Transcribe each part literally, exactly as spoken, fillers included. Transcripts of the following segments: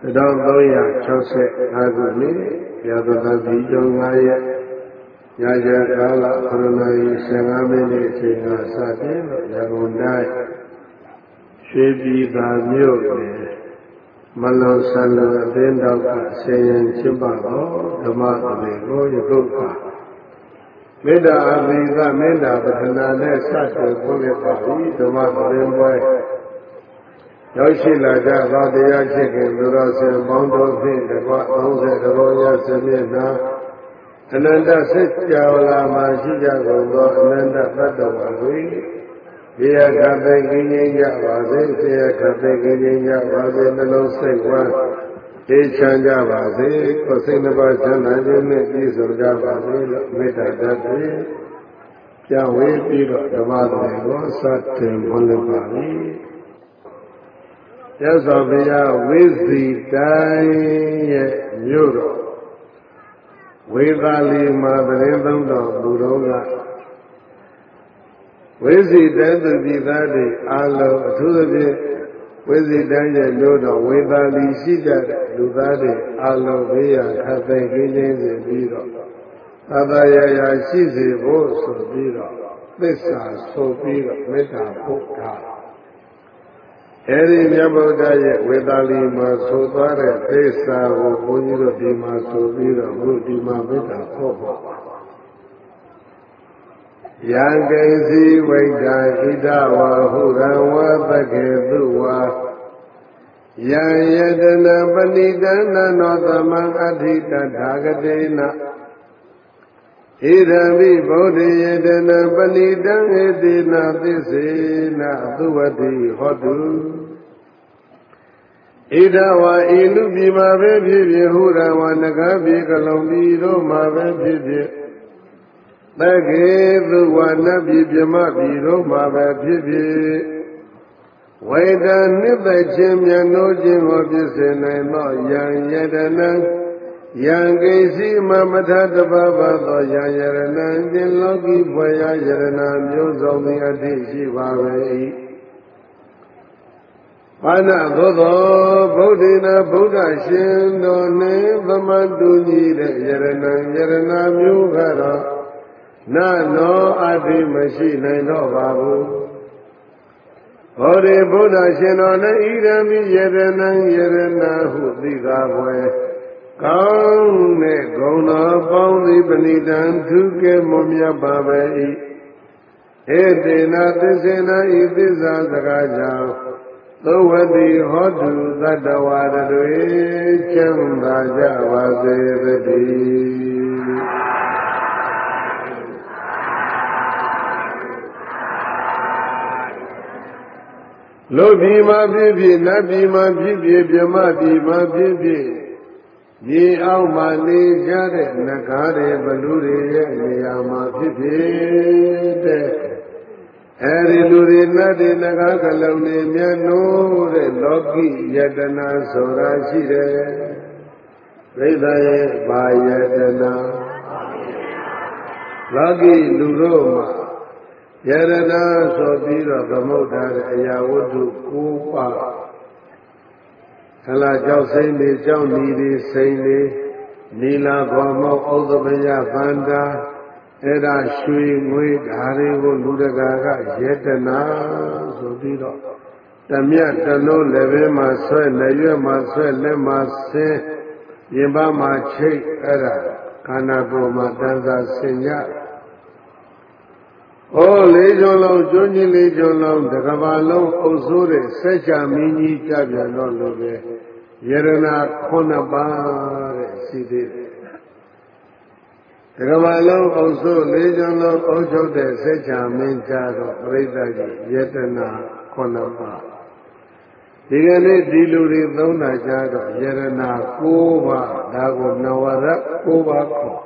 Don't know ya, Jose, Aguni, Yadana Vijonaya, Yaja Gala, Corona, Sangamini, Singa Satin, Yagundai, Shibi Damio, Malo Sala, Dendaka, Sayan Chimbabo, Damata, Yoga. Meda Aviva, Meda, Batana, Sata, Bolepa, Damata, Boy. Yoshi Laja, Vadia Chicken, Duras, Bondo Fin, the Bottoms, the Royal Semina, Ananda Sitjala, Mashija, Ananda Patawa, Via Kape Java, Via Kape Java, the Low State Echanja Vase, Cosinaba Chana, Piece of Java, Meta Dati, Yahweh, Piro, the Mother, Satin, Bolipani. Yes, of the with the dying Euro. With Ali Madridum of Buroga. With the death of the daddy, Allah to the with the dying Euro, with Ali Sida, Ludadi, Allah Via, Cathay Guineas and Biro. Adaya Shizi, Voso Biro. This is so Biro, Meta Boka. Eri Yabodaya Vedali Masodare, Pesa, Bujiro Dima Sobira, Budima Vita Kopa. Yangazi Veda Idawa, Hurawa, Bageduwa, Yayadana Banidana, Northaman Adita Dagadena. Irami Bodhi Yadana Banidan Edina Tisina Duwati Hodu Idawa Ilu Bima Bebi Hura Wanagabi Kalombi Roma Bebi Nage Duwanabi Bima Roma Bebi Weda Niba Jimya no Jim of Yisena no Yang Yadana Yangazi Mamata Baba Yayarana, the Logi Boya Yarana, Yozomi Adishi Vare. Pana Dodo, Bodina, Buddha Shindo, Nevamaduni, Yarana, Yarana, Mugara, Na no Adi Machine, no Babu. Ode Buddha Shindo, Irami, Yarana, Yarana, who the Kaun ne Gona Bondi Benidan Tuke Mumya Babai Edina Tisena Idisa Sagaja Lowadi Hodu Zadawada Chanda Javase Lobima Bibi, Nabima Bibi, Bima Bima Bibi. Ye Almani Jare, Nakare, Baluri, Yama Pipi, Eriluri Nadi Nagakaloni, Miano, Loki, Yadana, Sorashire, Vedaye, Bayadana, Loki, Luroma, Yadana, Sobira, Gamota, Yawudu, Kupa. Kala Josei, Johnny, Saini, Nila Gomo, Odabaya Banda, Eda Shui, Mui, Haribo, Ludagaga, Yetana, Zodiro. Tamia, Tano, Leve, Maso, Naya, Maso, Lema, Se, Yeba, Mache, Era, Kanabo, Matanza, Senya. Oh, Lejon, Johnny Lejon, the Cavallo, Osure, Secha Mini, Tabiano, Love, Yerana, Conabare, City. The Cavallo, also Lejon, Ojo, the Secha Minchado, Reda, Yetana, Conaba. Digane Diluri, Dona Jado, Yerana, Kuba, Dago, Nawara, Kuba.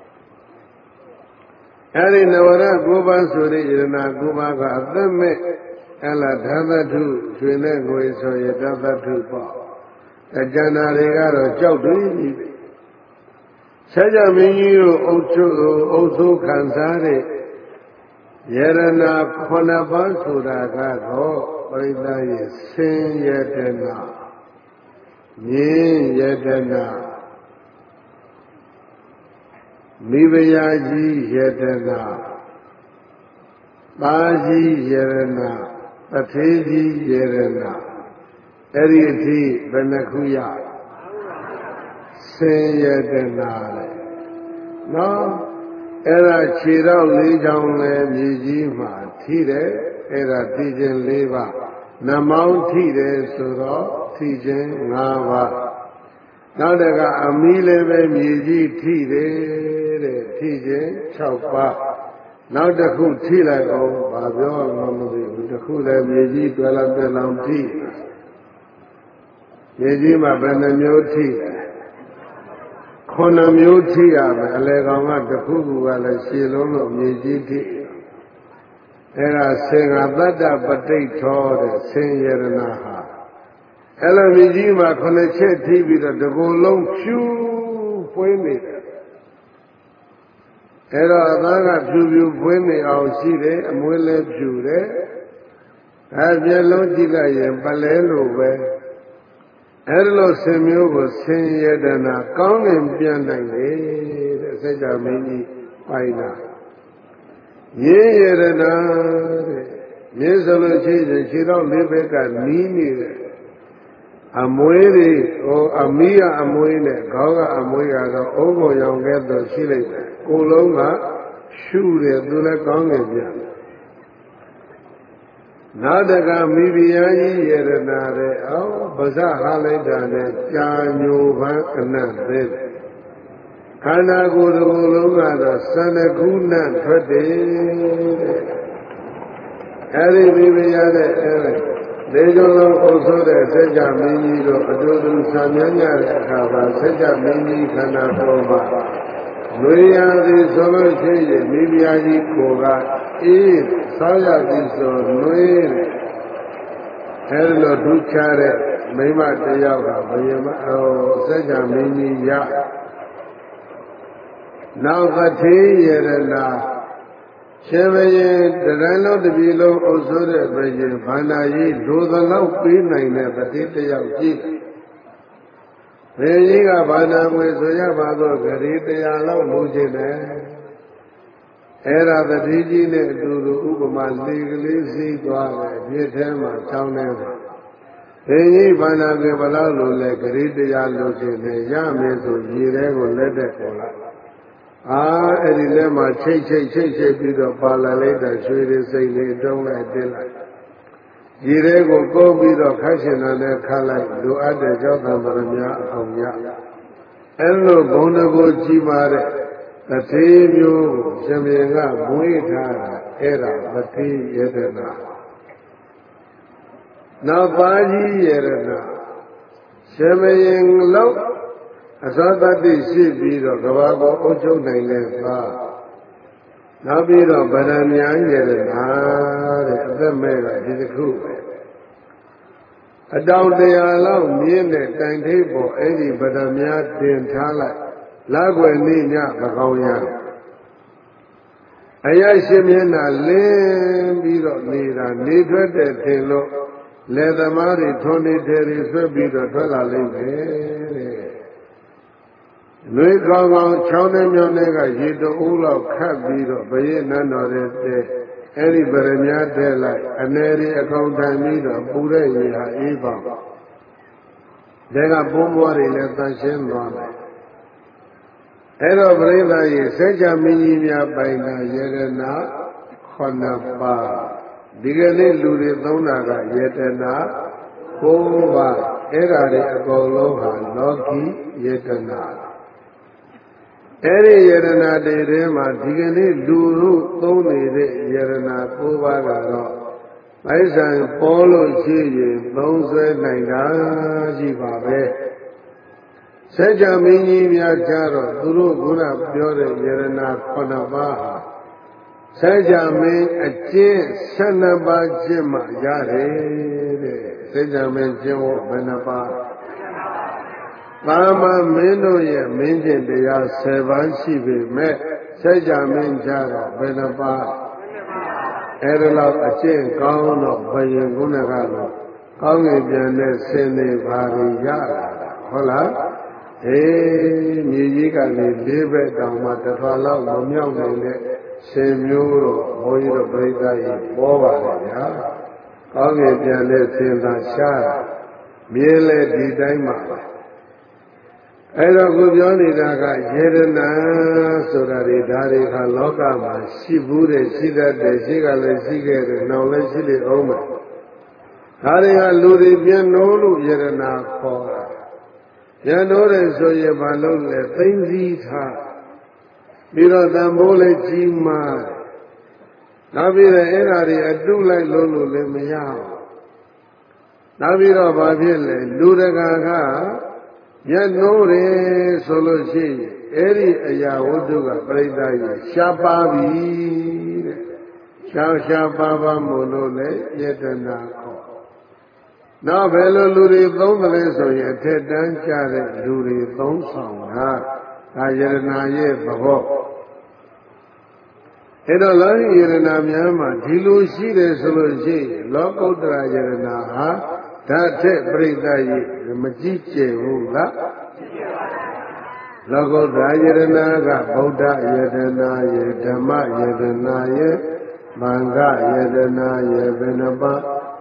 Ari Navara Goba Suri Irana Goba Adame Ella Dhavatu Swine Goiso Yadavatu Pa Ajana Regaro Chowdri Saja Minyu Oso Kansare Yerana Konaba Suraga Go Oida Sin Yetena မြင်းယတနာမိဖုရားကြီးယတနာပါကြီးယရဏပထေးကြီးယရဏအဲ့ဒီအထိဘယ်နှခုရဆင်းယတနာလေနော်အဲ့ဒါခြေတော့လေးချောင်းလဲမြေကြီးမှာထိတယ်အဲ့ဒါထိခြင်း၄ပါးနှမောင်းထိတယ်ဆိုတော့ထိခြင်း၅ပါးနောက်တကအမီးလည်းပဲမြေကြီးထိတယ်တဲ့ထိခြင်း၆ပါးနောက်တစ်ခုထိလိုက်အောင်ဘာပြောမှမသိဘူးတစ်ခုလည်းမြေကြီးတွယ်လောက်တွယ်လောက်ထိမြေကြီးမှာဘယ်နှမျိုးထိလဲခုနှစ်မျိုးထိရမယ်အလေကောင်ကတစ်ခုခုကလည်းရှည်လုံးလို့မြေကြီးထိအဲ့ဒါဆင်္ဃတတ္တပဋိထောတဲ့ဆင်ယရဏဟာအဲ့လိုမြေကြီးမှာခုနှစ်ချက်ထိပြီးတော့တကူလုံးဖြူပွင့်နေတယ်အဲ့တော့အသားကဖြူဖြူပွင့်နေအောင်ရှိတယ်အမွေးလည်းဖြူတယ်အဲပြလုံးကြည့်လိုက်ရင်ပလဲလို့ပဲအဲ့လိုဆင်မျိုးကိုဆင်ယတနာကောင်းကင်ပြန်နိုင်လေတဲ့စัจ जा မင်းကြီးပိုင်တာရင်းယတနာတဲ့ရင်းဆိုလို့ရှိရင်ခြေတော်လေးဘက်ကနီးနေတယ်အမွေးတွေဟိုအမီးကအမွေးနဲ့ခေါင်းကအမွေးကတော့အုံးကုန်ရောင်ကဲ့သို့ရှိလိုက်တယ်ကိုယ်လုံးကရှုတယ်သူလည်းကောင်းကင်ပြန်နောက်တကမိဖုရားကြီးယရနာတဲ့အော်ဗဇဟာလိုက်တာနဲ့ကြာညိုပန်းအနတ်သေးခန္ဓာကိုယ်တစ်ခုလုံးကတော့စန္ဒကုဏထွက်တယ်တဲ့အဲဒီမိဖုရားတဲ့အဲဒီလေကြောလုံးအုပ်ဆိုးတဲ့စัจ जा မင်းကြီးတို့အတူတူဆံမြန်းကြတဲ့အခါမှာစัจ जा မင်းကြီးခန္ဓာပေါ်မှာလွေရသည်ဆိုလို့ရှိရင်မိဖုရားကြီးကိုကအေးဆောင်းရသည်ဆိုလွေးအဲဒီလိုဒုချတဲ့မိမတယောက်ကဘယမဟိုစัจ जा မင်းကြီးရနောက်ကထေးယရနာရှင်ဘရင်တရဏလုံးတစ်ပြည်လုံးအုပ်စိုးတဲ့ဘရင်ဘာနာကြီးလိုသလောက်ပေးနိုင်တဲ့ပတိတယောက်ကြီးဘယ်ကြီးကဘာနာငွေဆိုရပါတော့ဂရီတရားလောက်လိုချင်တယ်အဲ့ဒါတတိကြီးနဲ့အတူတူဥပမာလေကလေးစီးသွားတယ်အပြစ်ထဲမှာချောင်းထဲမှာဘယ်ကြီးဘာနာငွေဘလောက်လိုလဲဂရီတရားလိုချင်တယ်ရမယ်ဆိုရေထဲကိုလက်တက်ပေါ်လာအာအဲ့ဒီလက်မှာချိတ်ချိတ်ချိတ်ချိတ်ပြီးတော့ပါလာလိုက်တာရွှေတွေစိတ်လေးတုံးလိုက်တင်းလိုက်ဒီတွေကိုကိုးပြီးတော့ခတ်ရှင်တာနဲ့ခတ်လိုက်လိုအပ်တဲ့ကြောက်တံပရမများအအောင်ရအဲ့လိုဘုံတကိုကြီးပါတဲ့တထေးမျိုးကိုရှင်ဘုရင်ကမွေးထားတာအဲ့ဒါတထေးယတနာနောက်ပါကြီးယရနာရှင်ဘုရင်လောက်အသောတတိရှိပြီးတော့ကဘာကိုအုပ်ချုပ်နိုင်တဲ့သားနောက်ပြီးတော့ဗရမညာရတဲ့ဟာတဲ့အသက်မဲ့ကဒီတစ်ခုပဲအတောင်တရားလောက်မြင်းတဲ့တိုင်ထိပ်ပေါ်အဲ့ဒီဗရမညာတင်ထားလိုက်လက်ွယ်နေညမကောင်းရအယရှင်မျက်နှာလင်းပြီးတော့နေတာနေထွက်တဲ့ထင်လို့လေသမားတွေထွန်နေတယ်တွေဆွဲပြီးတော့ထွက်လာလိမ့်မယ်တဲ့လွေကောင်းကောင်းချောင်းနဲ့မြောင်းနဲ့ကရေတအိုးလောက်ခတ်ပြီးတော့ဘယေနန်းတော်တဲ့အဲ့ဒီဗရမ ्या တဲ့လိုက်အနေရီအကောင်ထိုင်ပြီးတော့ပူတဲ့ရေဟာအေးပါဒါကပုံပွားတွေလည်းတန်ရှင်းသွားတယ်အဲ့တော့ပြိဿရေစัจ जा မင်းကြီးများပိုင်တာယရနာခုနှစ်ပါးဒီကနေ့လူတွေသုံးတာကယတနာကိုးပါးအဲ့ဒါတွေအကုန်လုံးဟာလောကီယတနာအဲ့ဒီယရနာတွေထဲမှာဒီကနေ့လူတို့သုံးနေတဲ့ယရနာကိုးပါးကတော့ပိုက်ဆံပေါ်လို့ရှိရင်သုံးဆွဲနိုင်တာရှိပါပဲစัจ जा မင်းကြီးများကြတော့သူတို့ခုနပြောတဲ့ယရနာခုနှစ်ပါးဟာစัจ जा မင်းအကျင့်ဆယ်နှစ်ပါးကျင့်မှရတယ်တဲ့စัจ जा မင်းကျင့်ဖို့ဘယ်နှပါးသာမန်မင်းတို့ရဲ့မင်းကျင့်တရားဆယ်ပါးရှိပေမဲ့စัจ जा မင်းကြတော့ဘယ်နှပါးအဲ့ဒါလောက်အကျင့်ကောင်းတော့ဘယင်ကုဏကတော့ကောင်းငင်ပြန်တဲ့ဆင်းနေပါရရတာဟုတ်လားအေးမြေကြီးကနေလေးဘက်တောင်မှတစ်ထွာလောက်မမြောက်နိုင်တဲ့ရှင်မျိုးတော့ဘုန်းကြီးတို့ပြိဿကြီးပေါ်ပါလေဗျာကောင်းကင်ပြန်တဲ့စင်သာရှားမြဲလေဒီတိုင်းမှာအဲ့တော့ကိုပြောနေတာကယေရနာဆိုတာတွေဒါတွေခါလောကမှာရှိဘူးတဲ့ရှိတတ်တယ်ရှိကလည်းရှိခဲ့တယ်နောက်လည်းရှိလေအောင်မယ်ဒါတွေကလူတွေပြန်နိုးလို့ယေရနာခေါ်တာပြန်နိုးတယ်ဆိုရင်ဘာလို့လဲသိမ့်စည်းထားပြီးတော့တန်ဖိုးလည်းကြီးမားနောက်ပြီးတော့အဲ့ဓာတွေအတုလိုက်လို့လို့လည်းမရဘူးနောက်ပြီးတော့ဘာဖြစ်လဲလူတကာကမျက်နှိုးတယ်ဆိုလို့ရှိရင်အဲ့ဒီအရာဝတ္ထုကပြိဿကြီးရှားပါပြီတဲ့ရှားရှားပါပါမို့လို့လေယတနာခေါ်နောက်ဘယ်လိုလူတွေသုံးတယ်လဲဆိုရင်အထက်တန်းကျတဲ့လူတွေသုံးဆောင်တာဒါယရနာရဲ့သဘောအဲ့တော့လောကီယရနာများမှာဒီလိုရှိတယ်ဆိုလို့ရှိရင်လောကုတ္တရာယရနာဟာဓာတ်ထက်ပြိဿကြီးမကြည့်ကျင်ဘူးလားလောကုတ္တရာယရနာကဗုဒ္ဓယရနာယေဓမ္မယရနာယေမင်္ဂယရနာယေဘယ်နှပါ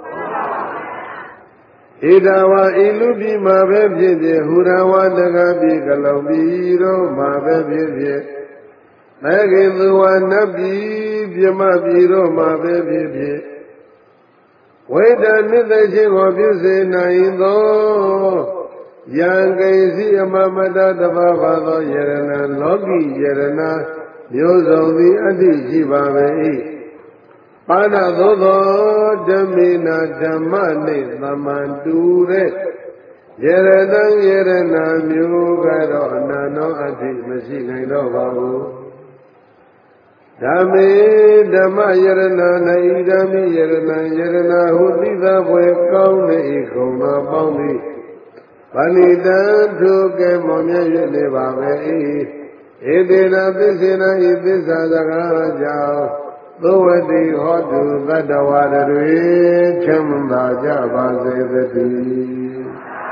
ဣဒဝါဤလူပြည်မှာပဲဖြစ်ဖြစ်ဟူရဝတကပြည်ကလုံးပြည်တို့မှာပဲဖြစ်ဖြစ်မဲခင်သူဝနတ်ပြည်ပြမပြည်တို့မှာပဲဖြစ်ဖြစ်ဝိတ္တနိသိချင်းကိုပြုစေနိုင်သောယံကိစီအမမတတဘာဝသောယရဏလောကီယရဏမျိုးစုံသည်အတ္တိရှိပါပဲ၏ပါဏသောသောဓမ္မေနဓမ္မနှင့်သမန္တူတဲ့ယရဏံယရဏမျိုးကတော့အနန္တောအတ္တိမရှိနိုင်တော့ပါဘူးဓမ္မေဓမ္မယရဏနာဣဒံမိယရဏံယရဏဟုသိသာဘွယ်ကောင်းတဲ့ဤခုံတော်ပေါင်းသည်ဗဏိတံထုကဲမောမြဲ၍နေပါပဲ၏ဧတေနသစ္စေနဤသစ္စာစကားကြောင့်သုဝတိဟောတုသတ္တဝါတွေချမ်းသာကြပါစေသတည်း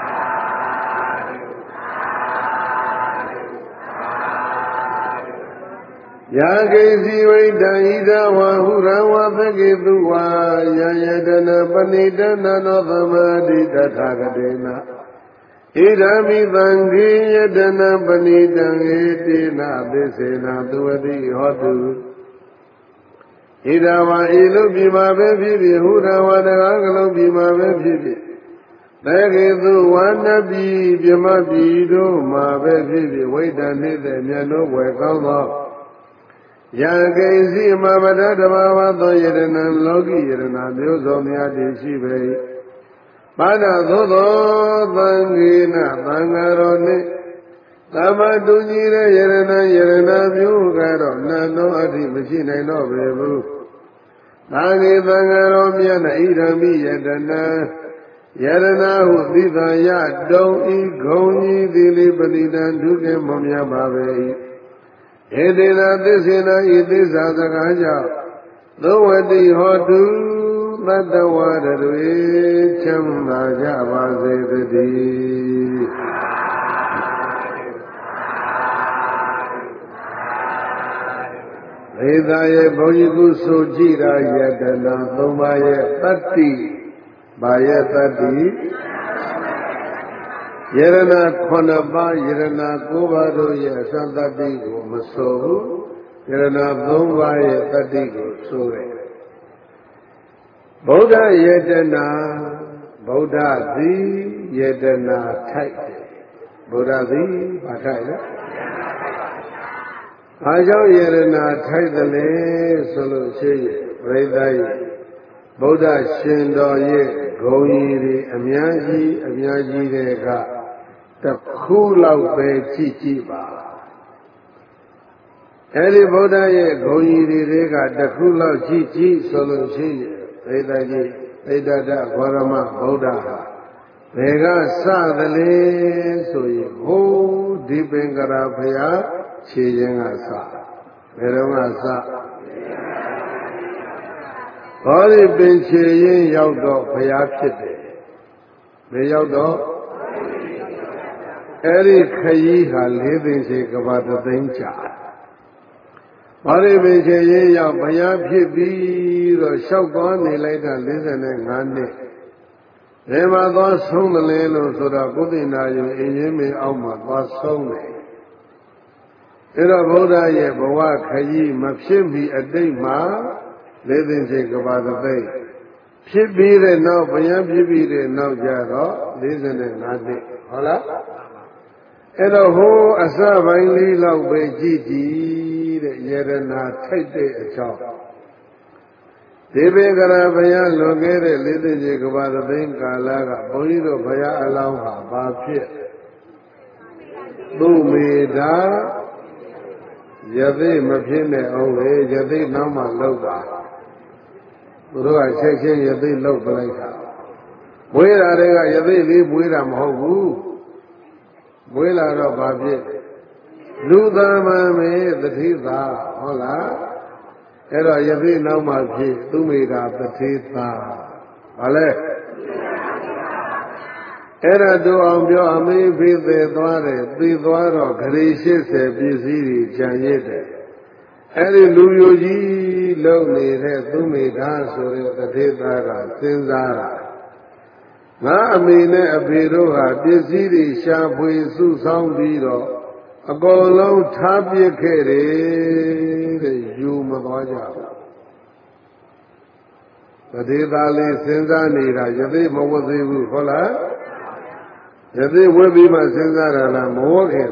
ယာကိစီဝိတံဣဒဝါဟုရဝသကေတုဝါယယတနာပဏိတနာနောသမတိတထာဂတေနဣဒာမိသံဃိယတနာပဏိတံဧတေနသစ္စေနသုဝတိဟောတုဣဒဝါဤလူပြည်မှာပဲဖြစ်ဖြစ်ဟုရဝတကားကလုံးပြည်မှာပဲဖြစ်ဖြစ်သကေတုဝါနပြည်ပြမပြည်တို့မှာပဲဖြစ်ဖြစ်ဝိတ္တနေတဲ့မြတ်တို့ဝယ်ကောင်းသောယံကိစီမမတတဘာဝသောယရဏံလောကီယရဏမျိုးစုံများတည်ရှိပေ၏ပါဏသို့သောသံဃေနသံဃာတော်နှင့်သမတူညီတဲ့ယရဏံယရဏမျိုးကတော့နတ်သောအတ္တိမရှိနိုင်တော့ပေဘူးသံဃေသံဃာတော်မြတ်၌ဣဒံမိယတနာယရဏဟုသိသာယတုံဤဂုံကြီးသီလိပတိတံဒုက္ခမမြတ်ပါပေ၏ဧတေနသစ္စေနဤသစ္စာစကားကြောင့်သောဝတိဟောတုသတ္တဝါတွေချမ်းသာကြပါစေတည်းဧသာရဲ့ဘုန်းကြီးကုဆိုကြည်ရာယတနာသုံးပါးရဲ့တတ္တိဘာရဲ့တတ္တိယရဏခုနှစ်ပါးယရဏကိုးပါးတို့ရဲ့သံတတ္တိကိုမဆိုဘူးယရဏသုံးပါးရဲ့တတ္တိကိုဆိုတယ်ဗုဒ္ဓယတနာဗုဒ္ဓသည်ယတနာထိုက်တယ်ဗုဒ္ဓသည်ဘာထိုက်လဲအားကြောင့်ယရဏထိုက်တယ်လေဆိုလို့ရှိရင်ပြိဿရဲ့ဗုဒ္ဓရှင်တော်ရဲ့ဂုဏ်ကြီးတွေအများကြီးအများကြီးတွေကတစ်ခုလောက်ပဲကြည့်ကြည့်ပါအဲဒီဗုဒ္ဓရဲ့ဂုဏ်ကြီးတွေကတစ်ခုလောက်ကြည့်ကြည့်ဆိုလို့ရှိရင်ပြိဿကြီးဣဒတဂေါရမဗုဒ္ဓဟာဘယ်ကစသလဲဆိုရင်ဟိုးဒီပင်ကရာဘုရားခြေခြင်းကစဘယ်တော့ကစဘောဓိပင်ခြေရင်ရောက်တော့ဘုရားဖြစ်တယ်ဘယ်ရောက်တော့ Eri Kayiha living shake about the danger. Bari Vijaya Bayapi, the Shokoni later listening and it. Ema was soon the Lelo so that Budina you in me Alma was soon. Ira Boda ye Bawa Kayi Mapshimbi a day ma, living shake about the bay. Shibi the now, Bayapi the now Jaro, listening and it. Hola? And a whole Asavali love by Gigi, the Yerana tight a chop. Debegara Baya Logere, Lady Jacobada the Benka Laga, Bonido Baya Alauha, Bapia. Bumida Yadi Mapine away, Yadi Nama Loga. Rua Chechen Yadi Loga. Where are Yadi live with them Hogu? Wela ro ba phit lu thaman me tathi tha hola ai ro yathi naw ma phit tu me da tathi tha ba le ai ra tu aung pyo ami phit the thwa de thi thwa ro gari eighty pisi ri chan yit de ai ri lu yo ji long ne the tu me da so de tathi tha ka sin sa ra Nga amine apiro ha pisi ri sha phwe su saung pi ro a kaung long tha pit khe de de yu ma twa ja bu Tathi tha le sin sa nida yathi ma wat thi bu hout la yathi wet pi ma sin sa ra la ma wat khe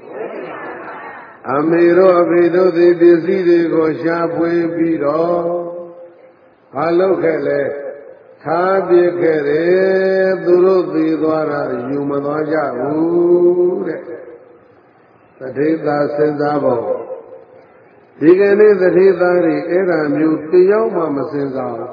Ame ro ape do thi pisi ri ko sha phwe pi ro ha lauk khe le Tha pit khe de tu ro thi thwa ra yu ma thwa ja bu de Tathi tha sin sa paw Di ke ni tathi tha ri ai ra myu tayaw ma ma sin sa bu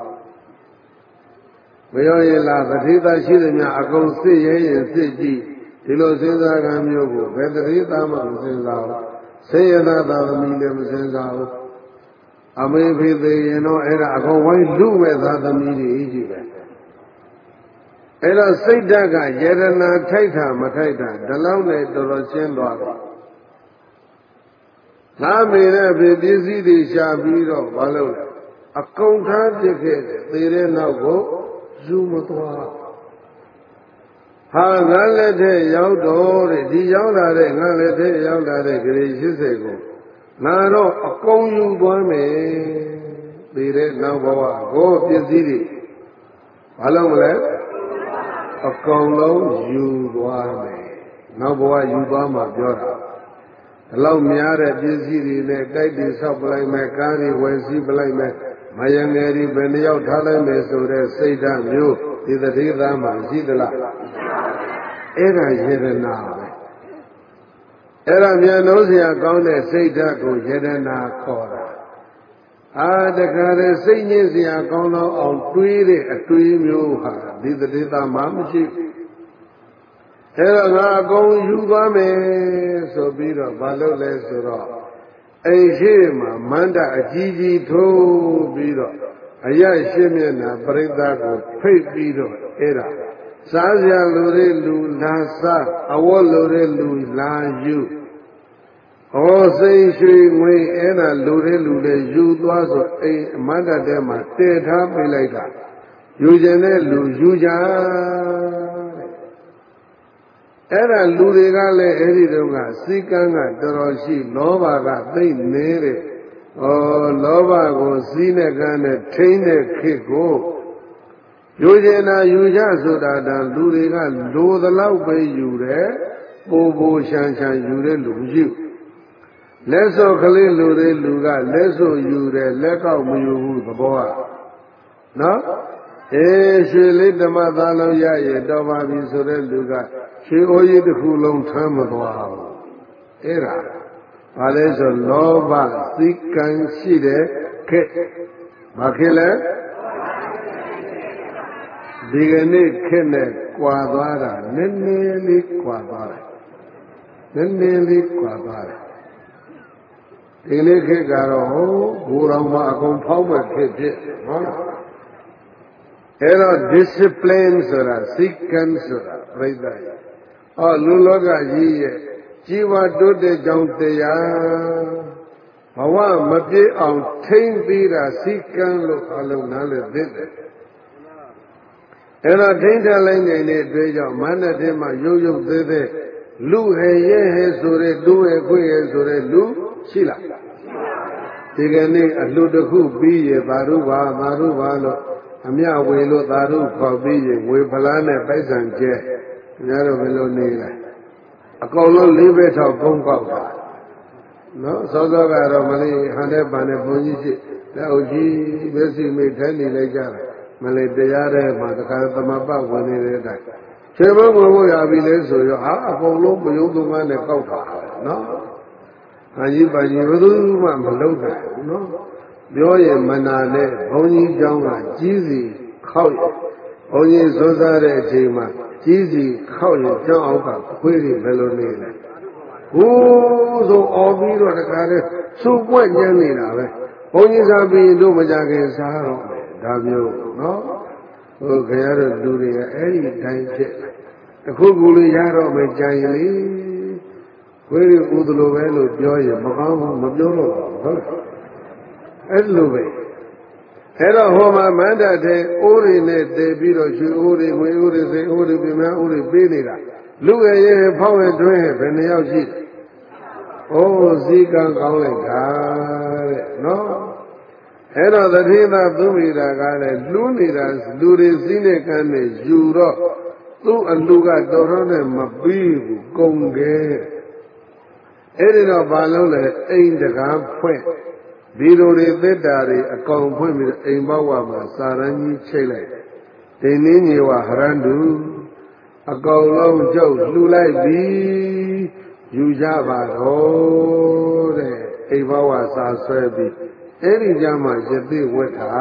Mayo yin la tathi tha shi de nya a kaung sit ye yin sit ji di lo sin sa ka myu ko bhe tathi tha ma ma sin sa bu Sayyada tha thami le ma sin sa bu Ame phit the yin no ai ra a kaung wai lu me tha thami ri ji be Ai ra sait dat ka yerana thait tha ma thait tha da law ne taw taw shin twa ba Nga me ne phi pisi ri sha pi ro ba law le a kaung tha pit khe de the de naw ko yu ma twa Ha nga let the yaw do de di yaw la de nga let the yaw la de gari eighty ko Nga ro a kaung yu twa me the de naw bawa ko pisi ri ba law le a kaung long yu twa me naw bawa yu twa ma pyo ta Da law mya de pisi ri ne tait ti sauk palai me ka ri we si palai me ma yang ngel ri be na yaw tha lai me so de sait dha myo di tathi tha ma shi da la ai ra yerana be ai ra myan no sia kaung de sait dha ko yerana khaw ta a da kha de sait nyin sia kaung lo aung twi de a twi myo ha di tathi tha ma ma shi Ai ra nga a kaung yu twa me so pi ro ba law le so ro ai shi ma manda a ji ji tho pi ro a ya shin mye na paritha ko phait pi ro ai ra sa sia lu de lu la sa a wat lu de lu la yu Ho sai shwe ngwe ai na lu de lu le yu twa so ai manda de ma te tha pi lai ta yu chin de lu yu ja Ai ra luတွေကလည်းအဲ့ဒီတုန်းကစီကံကတော်တော်ရှိလောဘကသိမ့်နေတဲ့ဩလောဘကိုစီးနဲ့ကန်းနဲ့ထိန်းတဲ့ခေတ်ကိုယူကျင်တာယူကြဆိုတာတန်လူတွေကလိုသလောက်ပဲယူတယ်ပို့ပို့ရှမ်းရှမ်းယူတဲ့လူယူလက်စောကလေးလူတွေလူကလက်စောယူတယ်လက်ကောက်မယူဘူးသဘောကနော်အေးရွှေလေးဓမ္မသားလုံးရရဲ့တော်ပါပြီဆိုတဲ့လူကရွှေအိုးကြီးတစ်ခုလုံးထမ်းမသွားဘူးအဲ့ဒါဘာလဲဆိုလောဘစိကံရှိတဲ့ခေတ်ဘာခေတ်လဲဒီကနေ့ခေတ်နဲ့ကွာသွားတာနည်းနည်းလေးကွာသွားတယ်နည်းနည်းလေးကွာသွားတယ်ဒီနေ့ခေတ်ကတော့ဟိုဘူတော်မှာအကုန်ဖောက်မဲ့ခေတ်ဖြစ်ဟုတ်လားအဲ့တော့ discipline ဆိုတာ sequence ဆိုတာပြိဿဩလူလောကကြီးရဲ့ជីវတိုးတဲ့ကြောင့်တရားဘဝမပြေအောင်ထိမ့်ပြီးတာစီကံလို့အလုံးနားလည်းသိတယ်အဲ့တော့ထိမ့်ထားလိုက်နေတဲ့အတွက်ကြောင့်မနတဲ့မှာရုပ်ရုပ်သေးသေးလူဟဲရဲဟဲဆိုတဲ့တူးဟဲခွေးဟဲဆိုတဲ့လူရှိလားဒီကနေ့အလှတစ်ခုပြီးရသာရုပါသာရုပါလို့အမြဝေလို့သာရုခေါ်ပြီးရင်ဝေဖလားနဲ့ပိုက်ဆံကျဲခင်ဗျားတို့ဘယ်လိုနေလဲအကောင်လုံးလေးဘက်ထောက်ကုန်းကောက်တာနော်စောစောကတော့မလေးဟန်တဲ့ပန်တဲ့ဘုန်းကြီးရှိလက်အုပ်ကြီးမျက်စိမိတ်ထဲနေလိုက်ကြတယ်မလေးတရားတဲ့မှာတခါသမပတ်ဝင်နေတဲ့အတိုင်းခြေဘုံကိုရပြီလဲဆိုရောဟာအကောင်လုံးမယုံသူငါနဲ့ကောက်တာနော်ဟာကြီးပါကြီးဘယ်သူမှမလုပ်နိုင်ဘူးနော်ပြောရင်မနာနဲ့ဘုန်းကြီးเจ้าကကြီးစီခောက်ရဘုန်းကြီးစိုးစားတဲ့အချိန်မှာကြီးစီခောက်ရကြောင်းအောက်ကခွေးတွေဘယ်လိုနေလဲဟိုးဆိုအော်ပြီးတော့တခါတည်းစုပ်ပွက်ညံနေတာပဲဘုန်းကြီးစားပြီးတို့မကြခင်စားတော့ဒါမျိုးနော်ဟိုခင်ဗျားတို့လူတွေကအဲ့ဒီတိုင်းဖြစ်တခုခုလေးရတော့မကြရင်လေခွေးတွေဥဒလိုပဲလို့ပြောရင်မကောင်းဘူးမပြောတော့ဘူးဟုတ်လားအဲ့လိုပဲအဲ့တော့ဟောမှာမန္တတဲ့အိုးတွေနဲ့တည်ပြီးတော့ရွှေအိုးတွေငွေအိုးတွေစိတ်အိုးတွေပြင်းများအိုးတွေပေးနေတာလူငယ်ရဲ့ဖောက်ရတွင်းဘယ်နှယောက်ရှိလဲ။အိုးစည်းကံကောင်းလိုက်တာတဲ့နော်။အဲ့တော့တတိသာသူမိတာကလည်းလူးနေတာလူတွေစည်းနဲ့ကမ်းနဲ့ယူတော့သူ့အလူကတော်တော်နဲ့မပြီးဘူးကုန်ခဲ့။အဲ့ဒီတော့ဘာလို့လဲအိမ်တကားဖွင့်ဒီလိုတွေသစ္တာတွေအကောင်ဖွင့်ပြီးအိမ်ဘဝမှာစာရန်ကြီးချိတ်လိုက်ဒိနေညေဝဟရန္တုအကောင်လုံးကျုပ်လှူလိုက်ပြီယူကြပါတော့တဲ့အိမ်ဘဝစာဆွဲပြီးအဲ့ဒီကြမှာယသိဝတ်တာ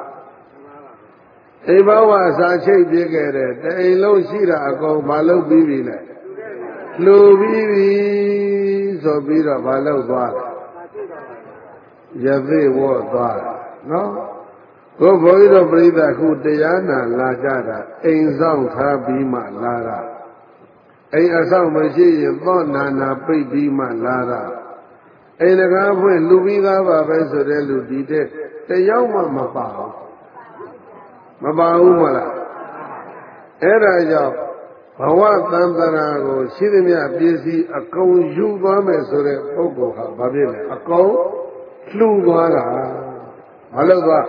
အိမ်ဘဝစာချိတ်ပြခဲ့တဲ့တအိမ်လုံးရှိတာအကောင်မလုပ်ပြီးပြီလေလှူပြီးပြီဆိုပြီးတော့မလုပ်သွားတယ်ယသိဝတ်သွားတယ်နော်ကိုဘုန်းကြီးတို့ပြိဿခုတရားနာလာကြတာအိမ်ဆောင်ထားပြီးမှလာတာအိမ်အဆောင်မရှိရင်သောနာနာပိတ်ပြီးမှလာတာအိမ်တကားဖွင့်လူပြီးသားပါပဲဆိုတဲ့လူဒီတဲ့တယောက်မှမပါဘူးမပါဘူးမလားအဲ့ဒါကြောင့်ဘဝသံသရာကိုရှိသမျှပစ္စည်းအကုန်ယူသွားမယ်ဆိုတဲ့ပုဂ္ဂိုလ်ဟာဘာဖြစ်လဲအကုန်လှူသွားတာမလုပ်သွား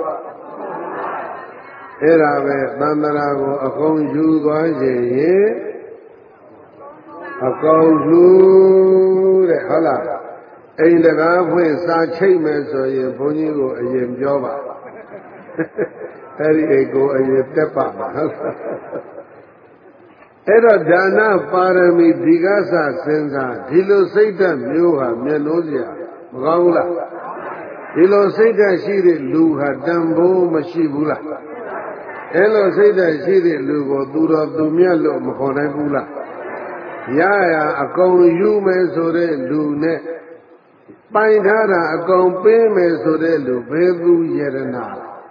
အဲ့ဒါပဲသံသရာကိုအကုန်ယူသွားခြင်းရင်အကုန်လှူတဲ့ဟုတ်လားအိမ်တကားဖွင့်စာချိတ်မယ်ဆိုရင်ဘုန်းကြီးကိုအရင်ပြောပါအဲ့ဒီအိမ်ကိုအရင်တက်ပါမှာဟုတ်လားအဲ့တော့ဒါနပါရမီဒီကသစဉ်းစားဒီလိုစိတ်ဓာတ်မျိုးဟာမျက်နှိုးစရာမကောင်းဘူးလားဒီလိုစိတ်ဓာတ်ရှိတဲ့လူဟာတန်ဖိုးမရှိဘူးလားအဲ့လိုစိတ်ဓာတ်ရှိတဲ့လူကိုသူတော်သူမြတ်လို့မခေါ်နိုင်ဘူးလားရရအကုန်ယူမယ်ဆိုတဲ့လူနဲ့ပိုင်ထားတာအကုန်ပေးမယ်ဆိုတဲ့လူဘယ်သူယရနာ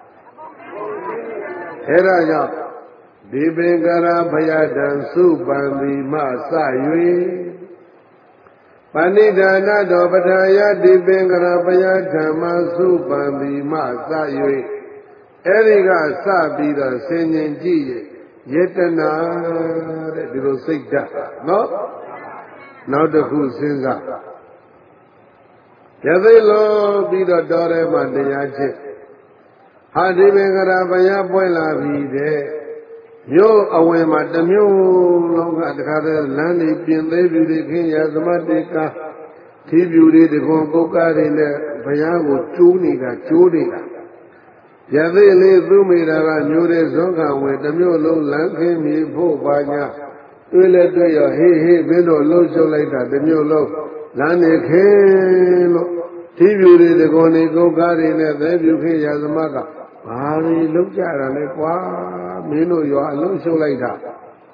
အဲ့ဒါကြောင့်ဒီပင်ကရာဘယတံစုပံဒီမစ၍ပဏိဒါနတော်ပထာယဒီပင်ကရာဘယဓမ္မစုပံဒီမစ၍အဲ့ဒီကစပြီးတော့ဆင်ញင်ကြည့်ရယတနာတဲ့ဒီလိုစိတ်ဓာတ်နော်နောက်တစ်ခုစဉ်းစားယသိလို့ပြီးတော့တော်ထဲမှာတရားချင်းဟာဒီပင်ကရာဘယပွဲလာပြီတဲ့မြို့အဝင်မှာတစ်မြို့လုံးကတခါတည်းလမ်းတွေပြင်သေးပြူတွေခင်းရသမတ်တေကာထီးပြူတွေတကွန်ပုတ်ကားတွေနဲ့ဘုရားကိုကျိုးနေတာကျိုးနေတာယသိလေးသူမိတာကမျိုးတဲ့ဇောကဝင်တစ်မြို့လုံးလမ်းခင်းမြေဖို့ပါညာတွေ့လဲတွေ့ရဟေးဟေးဘင်းတို့လှုပ်ရှုပ်လိုက်တာတစ်မြို့လုံးလမ်းနေခင်းလို့ထီးပြူတွေတကွန်တွေကုတ်ကားတွေနဲ့သဲပြူခင်းရသမတ်ကဘာတွေလုံးကြတာလဲကွာမင်းတို့ရောအလုံးရှုပ်လိုက်တာ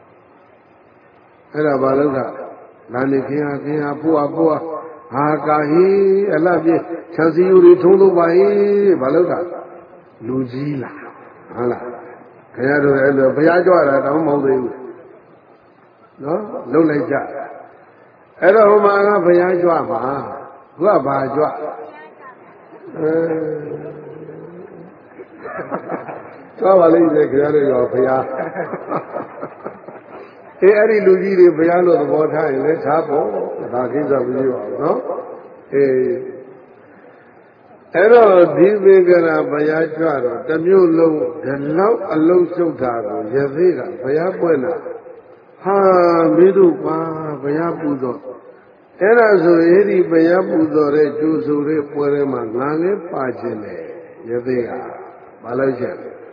အဲ့ဒါဘာလို့ကနာနေခင်ဟာခင်ဟာဖို့ဟာဖို့ဟာကာဟီအလှပြခြံစည်းရိုးတွေထုံးလို့ပါဟိဘာလို့ကလူကြီးလားဟုတ်လားခင်ဗျားတို့အဲ့လိုဘုရားကြွတာတောင်းမဟုတ်သေးဘူးနော်လုံးလိုက်ကြအဲ့တော့ဟိုမှာကဘုရားကြွမှာသူကဘာကြွအဲကြွပါလိမ့်မယ်ခင်ဗျားတို့ရောဘုရားအေးအဲ့ဒီလူကြီးတွေဘုရားလို့သဘောထားရင်လည်းထားဖို့ဒါကိစ္စမကြီးပါဘူးနော်အေးအဲ့တော့ဒီဘေကရာဘုရားကြွတော့တစ်မျိုးလုံးဒီလောက်အလုံးစုပ်တာကိုရသေးတာဘုရားပွင့်လာဟာမင်းတို့ပါဘုရားပူဇော်အဲ့ဒါဆိုရင်ဒီဘုရားပူဇော်တဲ့ကျိုးဆိုတဲ့ပွဲထဲမှာငါလည်းပါခြင်းတယ်ရသေးကမလို့ချက်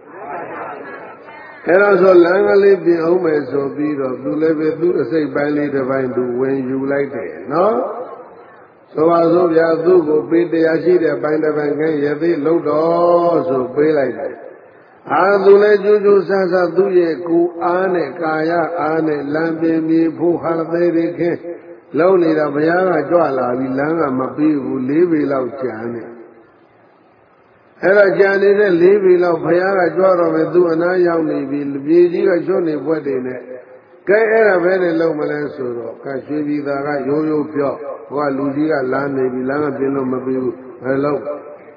အဲ့ဒါဆိုလမ်းကလေးပြင်အောင်မယ်ဆိုပြီးတော့သူလည်းပဲသူ့အစိတ်ပိုင်းလေးတစ်ပိုင်းသူဝင်ယူလိုက်တယ်နော်ဆိုပါစို့ဗျာသူ့ကိုပေးတရားရှိတဲ့ပိုင်းတစ်ပိုင်းခဲရသေးလို့တော့ဆိုပေးလိုက်တယ်အာသူလည်းကျူးကျူးဆန်းဆန်းသူ့ရဲ့ကိုယ်အားနဲ့ကာယအားနဲ့လမ်းပြင်မြေဖို့ဟာသေးသေးခင်းလုံးနေတာဘုရားကကြွလာပြီလမ်းကမပြီးဘူးလေးပေလောက်ကျန်နေအဲ့ဒါကြံနေတဲ့လေးပေလောက်ဘုရားကကြွတော့မယ်သူအနားရောက်နေပြီပြေကြီးကချွတ်နေဘွက်တွေနဲ့ကဲအဲ့ဒါပဲနဲ့လုံးမလဲဆိုတော့ကရွှေပြည်သားကရိုးရိုးပြော့ဟိုကလူကြီးကလမ်းနေပြီလမ်းကပြင်းလို့မပြီးဘူးဘယ်လို့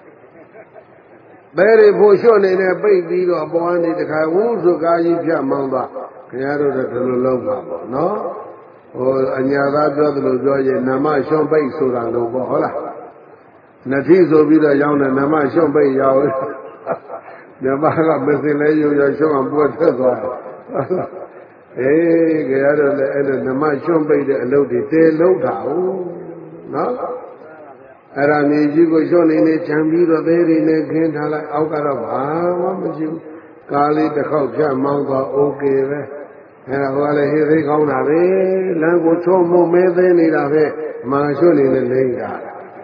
ဘယ်တွေဖို့လျှော့နေနဲ့ပိတ်ပြီးတော့ပေါ်ကနေတခါဝူးဆိုကားကြီးပြတ်မောင်းသွားခင်ဗျားတို့တော့ဒီလိုလုံးပါပေါ့နော်ဟိုအညာသားပြောသလိုပြောရင်နာမလျှော့ပိတ်ဆိုတာလို့ပေါ့ဟုတ်လားနတိဆိုပြီးတော့ရောင်းတယ်နာမလျှော့ပိတ်ရောင်းမြမကမစင်လဲရုံရလျှော့အောင်ပွက်ထွက်သွားအေးကြရတော့လေအဲ့ဒါနမလျှော့ပိတ်တဲ့အလုပ်တွေတဲလုံးတာဟုတ်နော်အဲ့ဒါမြေကြီးကိုလျှော့နေနေခြံပြီးတော့သေးတွေနဲ့ခင်းထားလိုက်အောက်ကတော့ဘာမှမရှိဘူးကားလေးတစ်ခေါက်ဖြတ်မောင်းသွားโอเคပဲအဲ့ဒါဟိုကလည်းဟေးသေးကောင်းတာပဲလမ်းကိုချုံမုံမဲသေးနေတာပဲမာလျှော့နေနေလိမ့်တာ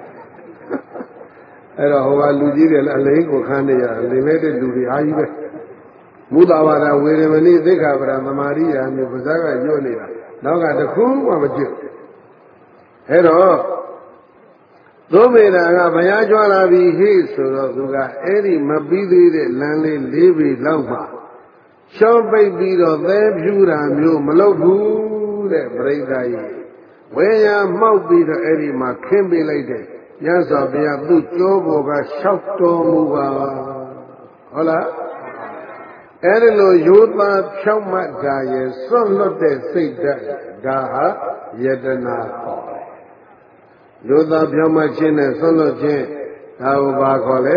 အဲ့တော့ဟိုကလူကြီးတွေလည်းအလိမ့်ကိုခန်းနေရတယ်လိမ့်မဲ့တဲ့လူတွေအားကြီးပဲမုဒ္ဒဝါဒဝေရမဏိသိက္ခာပဒသမာဓိရာမျိုးပါးစပ်ကညွတ်နေတာနောက်ကတခုမှမကျွတ်အဲ့တော့သို့ပေတာကဘုရားကြွလာပြီဟိဆိုတော့သူကအဲ့ဒီမပြီးသေးတဲ့လမ်းလေးလေးပြီလောက်မှရှောင်းပိတ်ပြီးတော့သဲဖြူတာမျိုးမလုပ်ဘူးတဲ့ပြိဿကြီးဝေယမှောက်ပြီးတော့အဲ့ဒီမှာခင်းပေးလိုက်တဲ့မြတ်စွာဘုရားသူ့ကြောဘောကလျှောက်တော်မူပါဟုတ်လားအဲ့ဒီလိုရိုးသားဖြောင့်မတ်တာရဲ့စွန့်လွတ်တဲ့စိတ်ဓာတ်ဒါဟာယတနာခေါ်တယ်ရိုးသားဖြောင့်မတ်ခြင်းနဲ့စွန့်လွတ်ခြင်းဒါကိုဘာခေါ်လဲ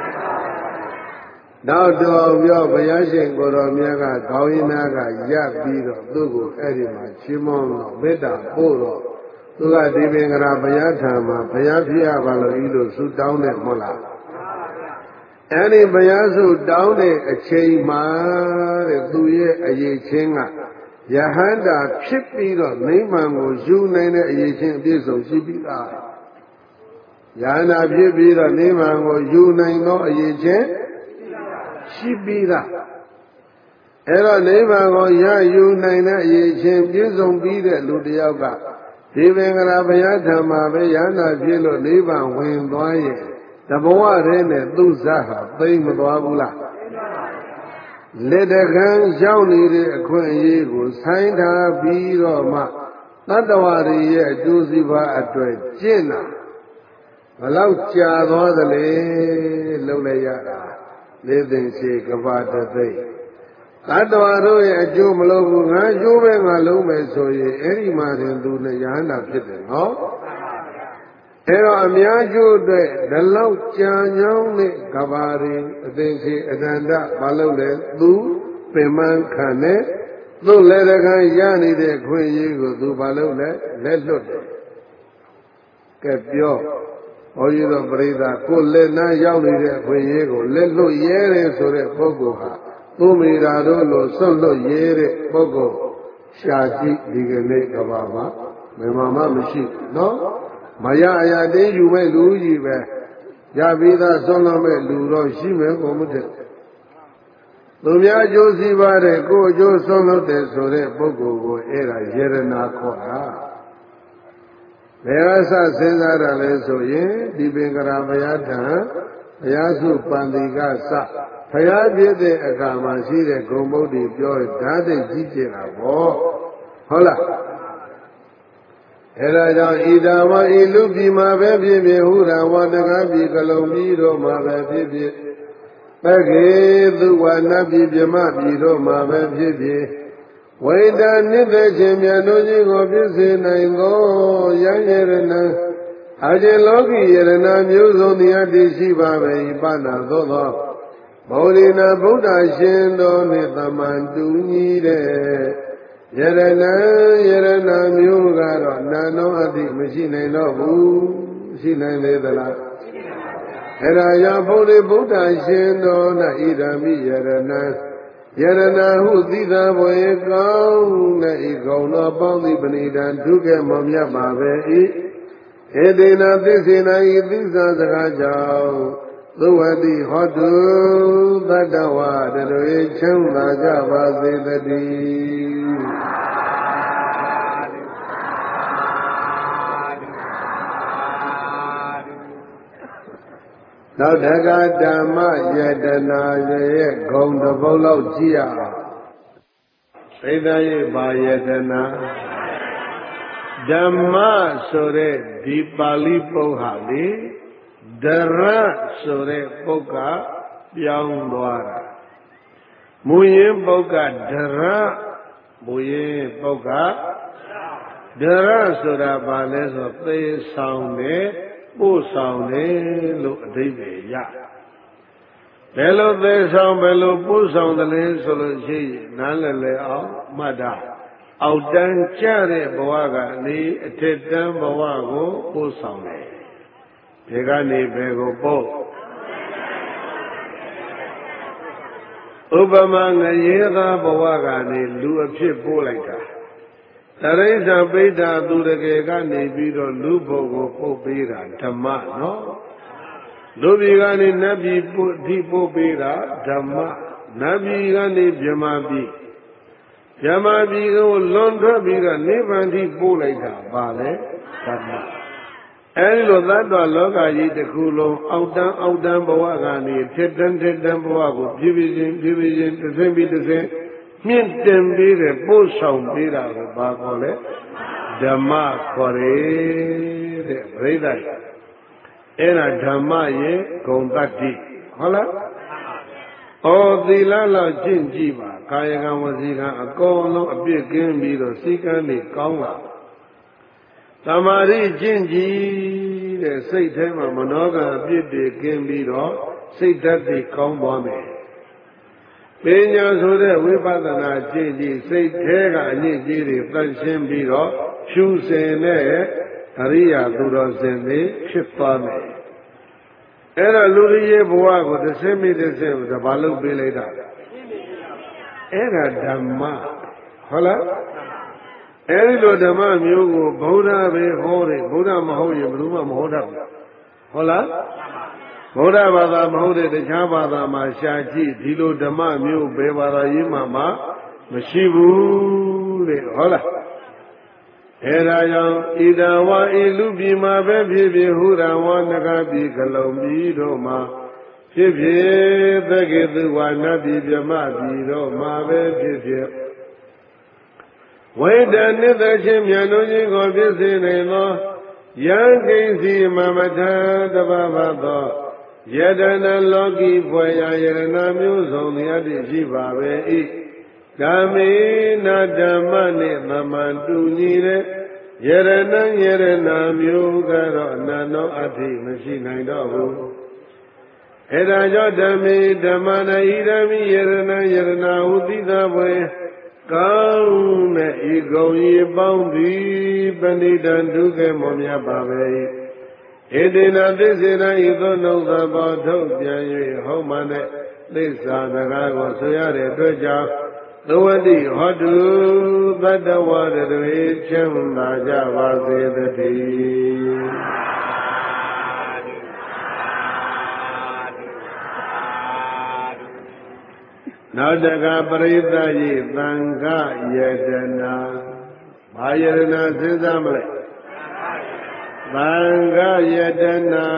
နောက်တော်ပြောဘုရားရှင်ကိုယ်တော်မြတ်ကခေါင်းရင်းသားကရပ်ပြီးတော့သူ့ကိုအဲ့ဒီမှာချီးမွမ်းတော့မေတ္တာပို့တော့သူကဒီပင်ကရာဘုရားထံမှာဘုရားဖြစ်ရပါလို့ဤလိုဆုတောင်းတယ်မဟုတ်လားအဲ့ဒီဘုရားဆုတောင်းတဲ့အချိန်မှာတဲ့သူရဲ့အရေးချင်းကယဟန္တာဖြစ်ပြီးတော့နိဗ္ဗာန်ကိုယူနိုင်တဲ့အရေးချင်းအပြည့်စုံရှိပြီးသားယဟန္တာဖြစ်ပြီးတော့နိဗ္ဗာန်ကိုယူနိုင်သောအရေးချင်းရှိပြီးသားအဲ့တော့နိဗ္ဗာန်ကိုရယူနိုင်တဲ့အရေးချင်းပြည့်စုံပြီးတဲ့လူတစ်ယောက်ကဒီပင်ကရာဘုရားထံမှာပဲယန္တာဖြစ်လို့နိဗ္ဗာန်ဝင်သွားရဲ့တဘဝတည်းနဲ့သူ့ဇာဟာသိမ့်မသွားဘူးလားလက်တကံရောက်နေတဲ့အခွင့်အရေးကိုဆိုင်ထားပြီးတော့မှတတ္တဝါတွေရဲ့အကျိုးစီးပွားအတွက်ကျင့်တာဘလောက်ကြာသွားသလဲလုံးလိုက်ရတာလေးသိင်ရှိကဘာတသိတတ္တဝါတို့ရဲ့အကျိုးမလို့ဘူးငါကျိုးပဲငါလုံးမယ်ဆိုရင်အဲ့ဒီမှာတင်သူနဲ့ယဟန္တာဖြစ်တယ်နော်အဲ့တော့အများကျိုးအတွက်ဒီလောက်ကြာညောင်းတဲ့ကဘာတွေအသိရှိအနန္တမလုပ်လဲသူပင်မခံနဲ့သူ့လက်တကံရနေတဲ့ခွင့်ရေးကိုသူမလုပ်လဲလက်လွတ်တယ်ကဲပြောဘုန်းကြီးတို့ပရိသတ်ကိုလက်နှမ်းရောက်နေတဲ့အခွင့်ရေးကိုလက်လွတ်ရဲတယ်ဆိုတဲ့ပုဂ္ဂိုလ်ဟာသူမိတာတို့လိုဆွတ်လွတ်ရဲတဲ့ပုဂ္ဂိုလ်ရှာကြည့်ဒီကနေ့ကဘာမှာမမမမရှိနော်မရအရာတင်းယူမဲ့လူကြီးပဲရပြီးသားဆွတ်လွတ်မဲ့လူတော့ရှိမယ်ကိုမထက်သူများအကျိုးစီးပါတဲ့ကိုယ်အကျိုးဆွတ်လွတ်တယ်ဆိုတဲ့ပုဂ္ဂိုလ်ကိုအဲ့ဒါယေရနာခေါ်တာဘယ်အစစဉ်းစားရလဲဆိုရင်ဒီပင်ကရာဘုရားထံဘုရားစုပန္တိကစဘုရားပြည့်တဲ့အခါမှာရှိတဲ့ဂုံမုတ်တွေပြောဓာတ်သိကြီးကျင်တာပေါ့ဟုတ်လားအဲဒါကြောင့်ဣဒဝံဤလူပြည်မှာပဲဖြစ်ဖြစ်ဟူရဝတကားပြည်ကလုံးပြည်တို့မှာပဲဖြစ်ဖြစ်ပကေသူဝနတ်ပြည်မြမပြည်တို့မှာပဲဖြစ်ဖြစ်ဝိတ္တနိသက်ခြင်းမြတ်တို့ကြီးကိုပြည့်စုံနိုင်သောယံရဏအကျေလောကီယရဏမျိုးစုံတရားတည်ရှိပါပဲဤပဏာသောသောမောရိနာဗုဒ္ဓရှင်တော်နှင့်သမန်တူညီတဲ့ယရဏယရဏမျိုးကတော့နာနောအတိမရှိနိုင်တော့ဘူးရှိနိုင်လေသလားအဲ့ဒါကြောင့်ဘုရားဗုဒ္ဓရှင်တော်၌ဣဒံမိယရဏယရဏဟုသိသာဘွယ်ကောင်းတဲ့ဤကုံတော်ပေါင်းသည့်ပဏိတံဒုက္ခမမြတ်ပါပဲဤဧတေနသစ္စေနဤသစ္စာစကားကြောင့်သုဝတိဟောတုတတ္တဝါတွေချမ်းသာကြပါစေတည်းနောက်တကဓမ္မယတနာရဲ့ဂုံတစ်ပုဒ်လောက်ကြည့်ရအောင်သိသရဲ့ဘာယတနာဓမ္မဆိုတဲ့ဒီပါဠိပုဒ်ဟာလေဒရဆိုတဲ့ပုဒ်ကပြောင်းသွားတာမူရင်းပုဒ်ကဒရမူရင်းပုဒ်ကဒရဆိုတာဘာလဲဆိုသေဆောင်တဲ့ပို့ဆောင်တယ်လို့အဓိပ္ပာယ်ရဘယ်လိုသေဆောင်ဘယ်လိုပို့ဆောင်တယ်လဲဆိုလို့ရှိရင်နားလည်လည်အောင်မှတ်တာအောက်တန်းကျတဲ့ဘဝကနေအထက်တန်းဘဝကိုပို့ဆောင်တယ်ဒီကနေဘယ်ကိုပို့ဥပမာငရေသာဘဝကနေလူအဖြစ်ပို့လိုက်တာတရိစ္ဆာပိဋ္ဌာသူတကယ်ကနေပြီးတော့လူဘုံကိုပို့ပေးတာဓမ္မနော်လူပြည်ကနေနတ်ပြည်ပို့ဒီပို့ပေးတာဓမ္မနတ်ပြည်ကနေဗြဟ္မာပြည်ဗြဟ္မာပြည်ကိုလွန်ထွက်ပြီးတော့နိဗ္ဗာန်ထိပို့လိုက်တာပါလေဓမ္မအဲဒီလိုသတ္တဝါလောကကြီးတစ်ခုလုံးအောက်တန်းအောက်တန်းဘဝကနေထက်တန်းထက်တန်းဘဝကိုဖြည်းဖြည်းချင်းဖြည်းဖြည်းချင်းတစ်ဆင့်ပြီးတစ်ဆင့်မြင့်တင်ပေးတဲ့ပို့ဆောင်ပေးတာကိုဘာခေါ်လဲဓမ္မခေါ်တယ်တဲ့ပြိဿအဲ့ဒါဓမ္မရဲ့ဂုံတတ္တိဟုတ်လားဩသီလလောက်ကျင့်ကြည့်ပါကာယကံဝစီကံအကုန်လုံးအပြည့်ကင်းပြီးတော့စိတ်ကံတွေကောင်းလာသမာဓိကျင့်ကြည့်တဲ့စိတ်ထဲမှာမနောကံအပြည့်တွေကင်းပြီးတော့စိတ်ဓာတ်တွေကောင်းသွားမယ်ပညာဆိုတဲ့ဝိပဿနာကျင့်ကြည့်စိတ်ထဲကအညစ်အကြေးတွေတန့်ရှင်းပြီးတော့ဖြူစင်တဲ့အရိယာသူတော်စင်တွေဖြစ်သွားမယ်အဲ့တော့လူကြီးရဲ့ဘဝကိုတစ်ဆင့်မိတစ်ဆင့်ကိုဘာလို့ပေးလိုက်တာအဲ့ဒါဓမ္မဟုတ်လားအဲ့ဒီလိုဓမ္မမျိုးကိုဗုဒ္ဓပဲဟောတယ်ဗုဒ္ဓမဟုတ်ရင်ဘယ်သူမှမဟောတတ်ဘူးဟုတ်လားဗုဒ္ဓဘာသာမဟုတ်တဲ့တခြားဘာသာမှာရှာကြည့်ဒီလိုဓမ္မမျိုးဘယ်ဘာသာရေးမှာမှမရှိဘူးတဲ့ဟုတ်လားအဲဒါကြောင့်ဣဒဝါဤလူပြည်မှာပဲဖြစ်ဖြစ်ဟူရဝနဂပြည်ကလုံးပြည်တို့မှာဖြစ်ဖြစ်သက္ကေသူဝါနတ်ပြည်မြမပြည်တို့မှာပဲဖြစ်ဖြစ်ဝိတ္တနိသချင်းမြတ်တို့ကြီးကိုပြည့်စုံနေသောယံကိဉ္စီမမထတပ္ပသောယတနာလောကီဖွယ်ရာယရဏမျိုးစုံတရားတည်ရှိပါပဲဤဓမ္မေနာဓမ္မနှင့်သမန်တူညီတဲ့ယရဏယရဏမျိုးကတော့အနန္တောအဋ္ဌိမရှိနိုင်တော့ဘူးအဲဒါကြောင့်ဓမ္မေဓမ္မနာဣဒမိယရဏယရဏဟုသိသာဖွယ်ကောင်းတဲ့ဤကုံဤပေါင်းသည်ပဏိတံဒုက္ခမောမြတ်ပါပဲဧတေနသစ္စေနဤသို့နှုတ်သဘောထုတ်ပြန်၍ဟောမှန်တဲ့သစ္စာစကားကိုဆိုရတဲ့အတွက်ကြောင့်သဝတိဟောတုသတ္တဝါတွေချမ်းသာကြပါစေတည်းနောက်တကပရိသတ်ဤသံဃယတနာဘာယတနာစဉ်းစားမလဲသံဃယတနာ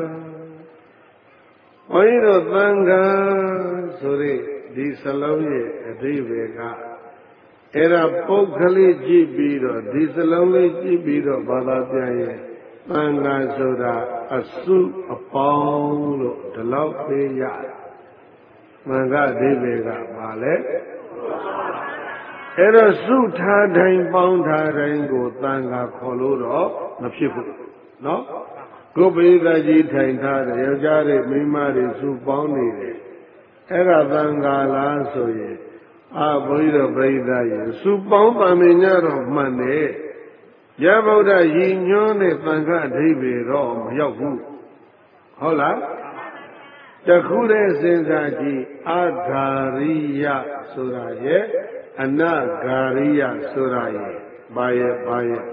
ဘုန်းကြီးတို့သံဃာဆိုတဲ့ဒီစလုံးရဲ့အဓိပ္ပာယ်ကအဲ့ဒါပုတ်ကလေးကြည့်ပြီးတော့ဒီစလုံးလေးကြည့်ပြီးတော့ဘာသာပြန်ရင်သံဃာဆိုတာအစုအပေါင်းလို့ဒီလောက်ပေးရတယ်။မှန်ကအဓိပ္ပာယ်ကဘာလဲ။အဲ့တော့စုထားတိုင်းပေါင်းထားတိုင်းကိုသံဃာခေါ်လို့တော့မဖြစ်ဘူးနော်။ကိုယ်ပိသကြီးထိုင်ထားတယ်ယောက်ျားတွေမိန်းမတွေစုပေါင်းနေတယ်။အဲ့ဒါသံဃာလားဆိုရင်အာဘုန်းကြီးတို့ပြိဿရေစုပေါင်းပါမညတော့မှန်တယ်ရဗုဒ္ဓရည်ညွှန်းတဲ့သံဃာအဓိပ္ပာယ်တော့မရောက်ဘူးဟုတ်လားတခုတည်းစဉ်းစားကြည့်အာဂါရိယဆိုတာရဲ့အနဂါရိယဆိုတာရဲ့ဘာရဲ့ဘာရဲ့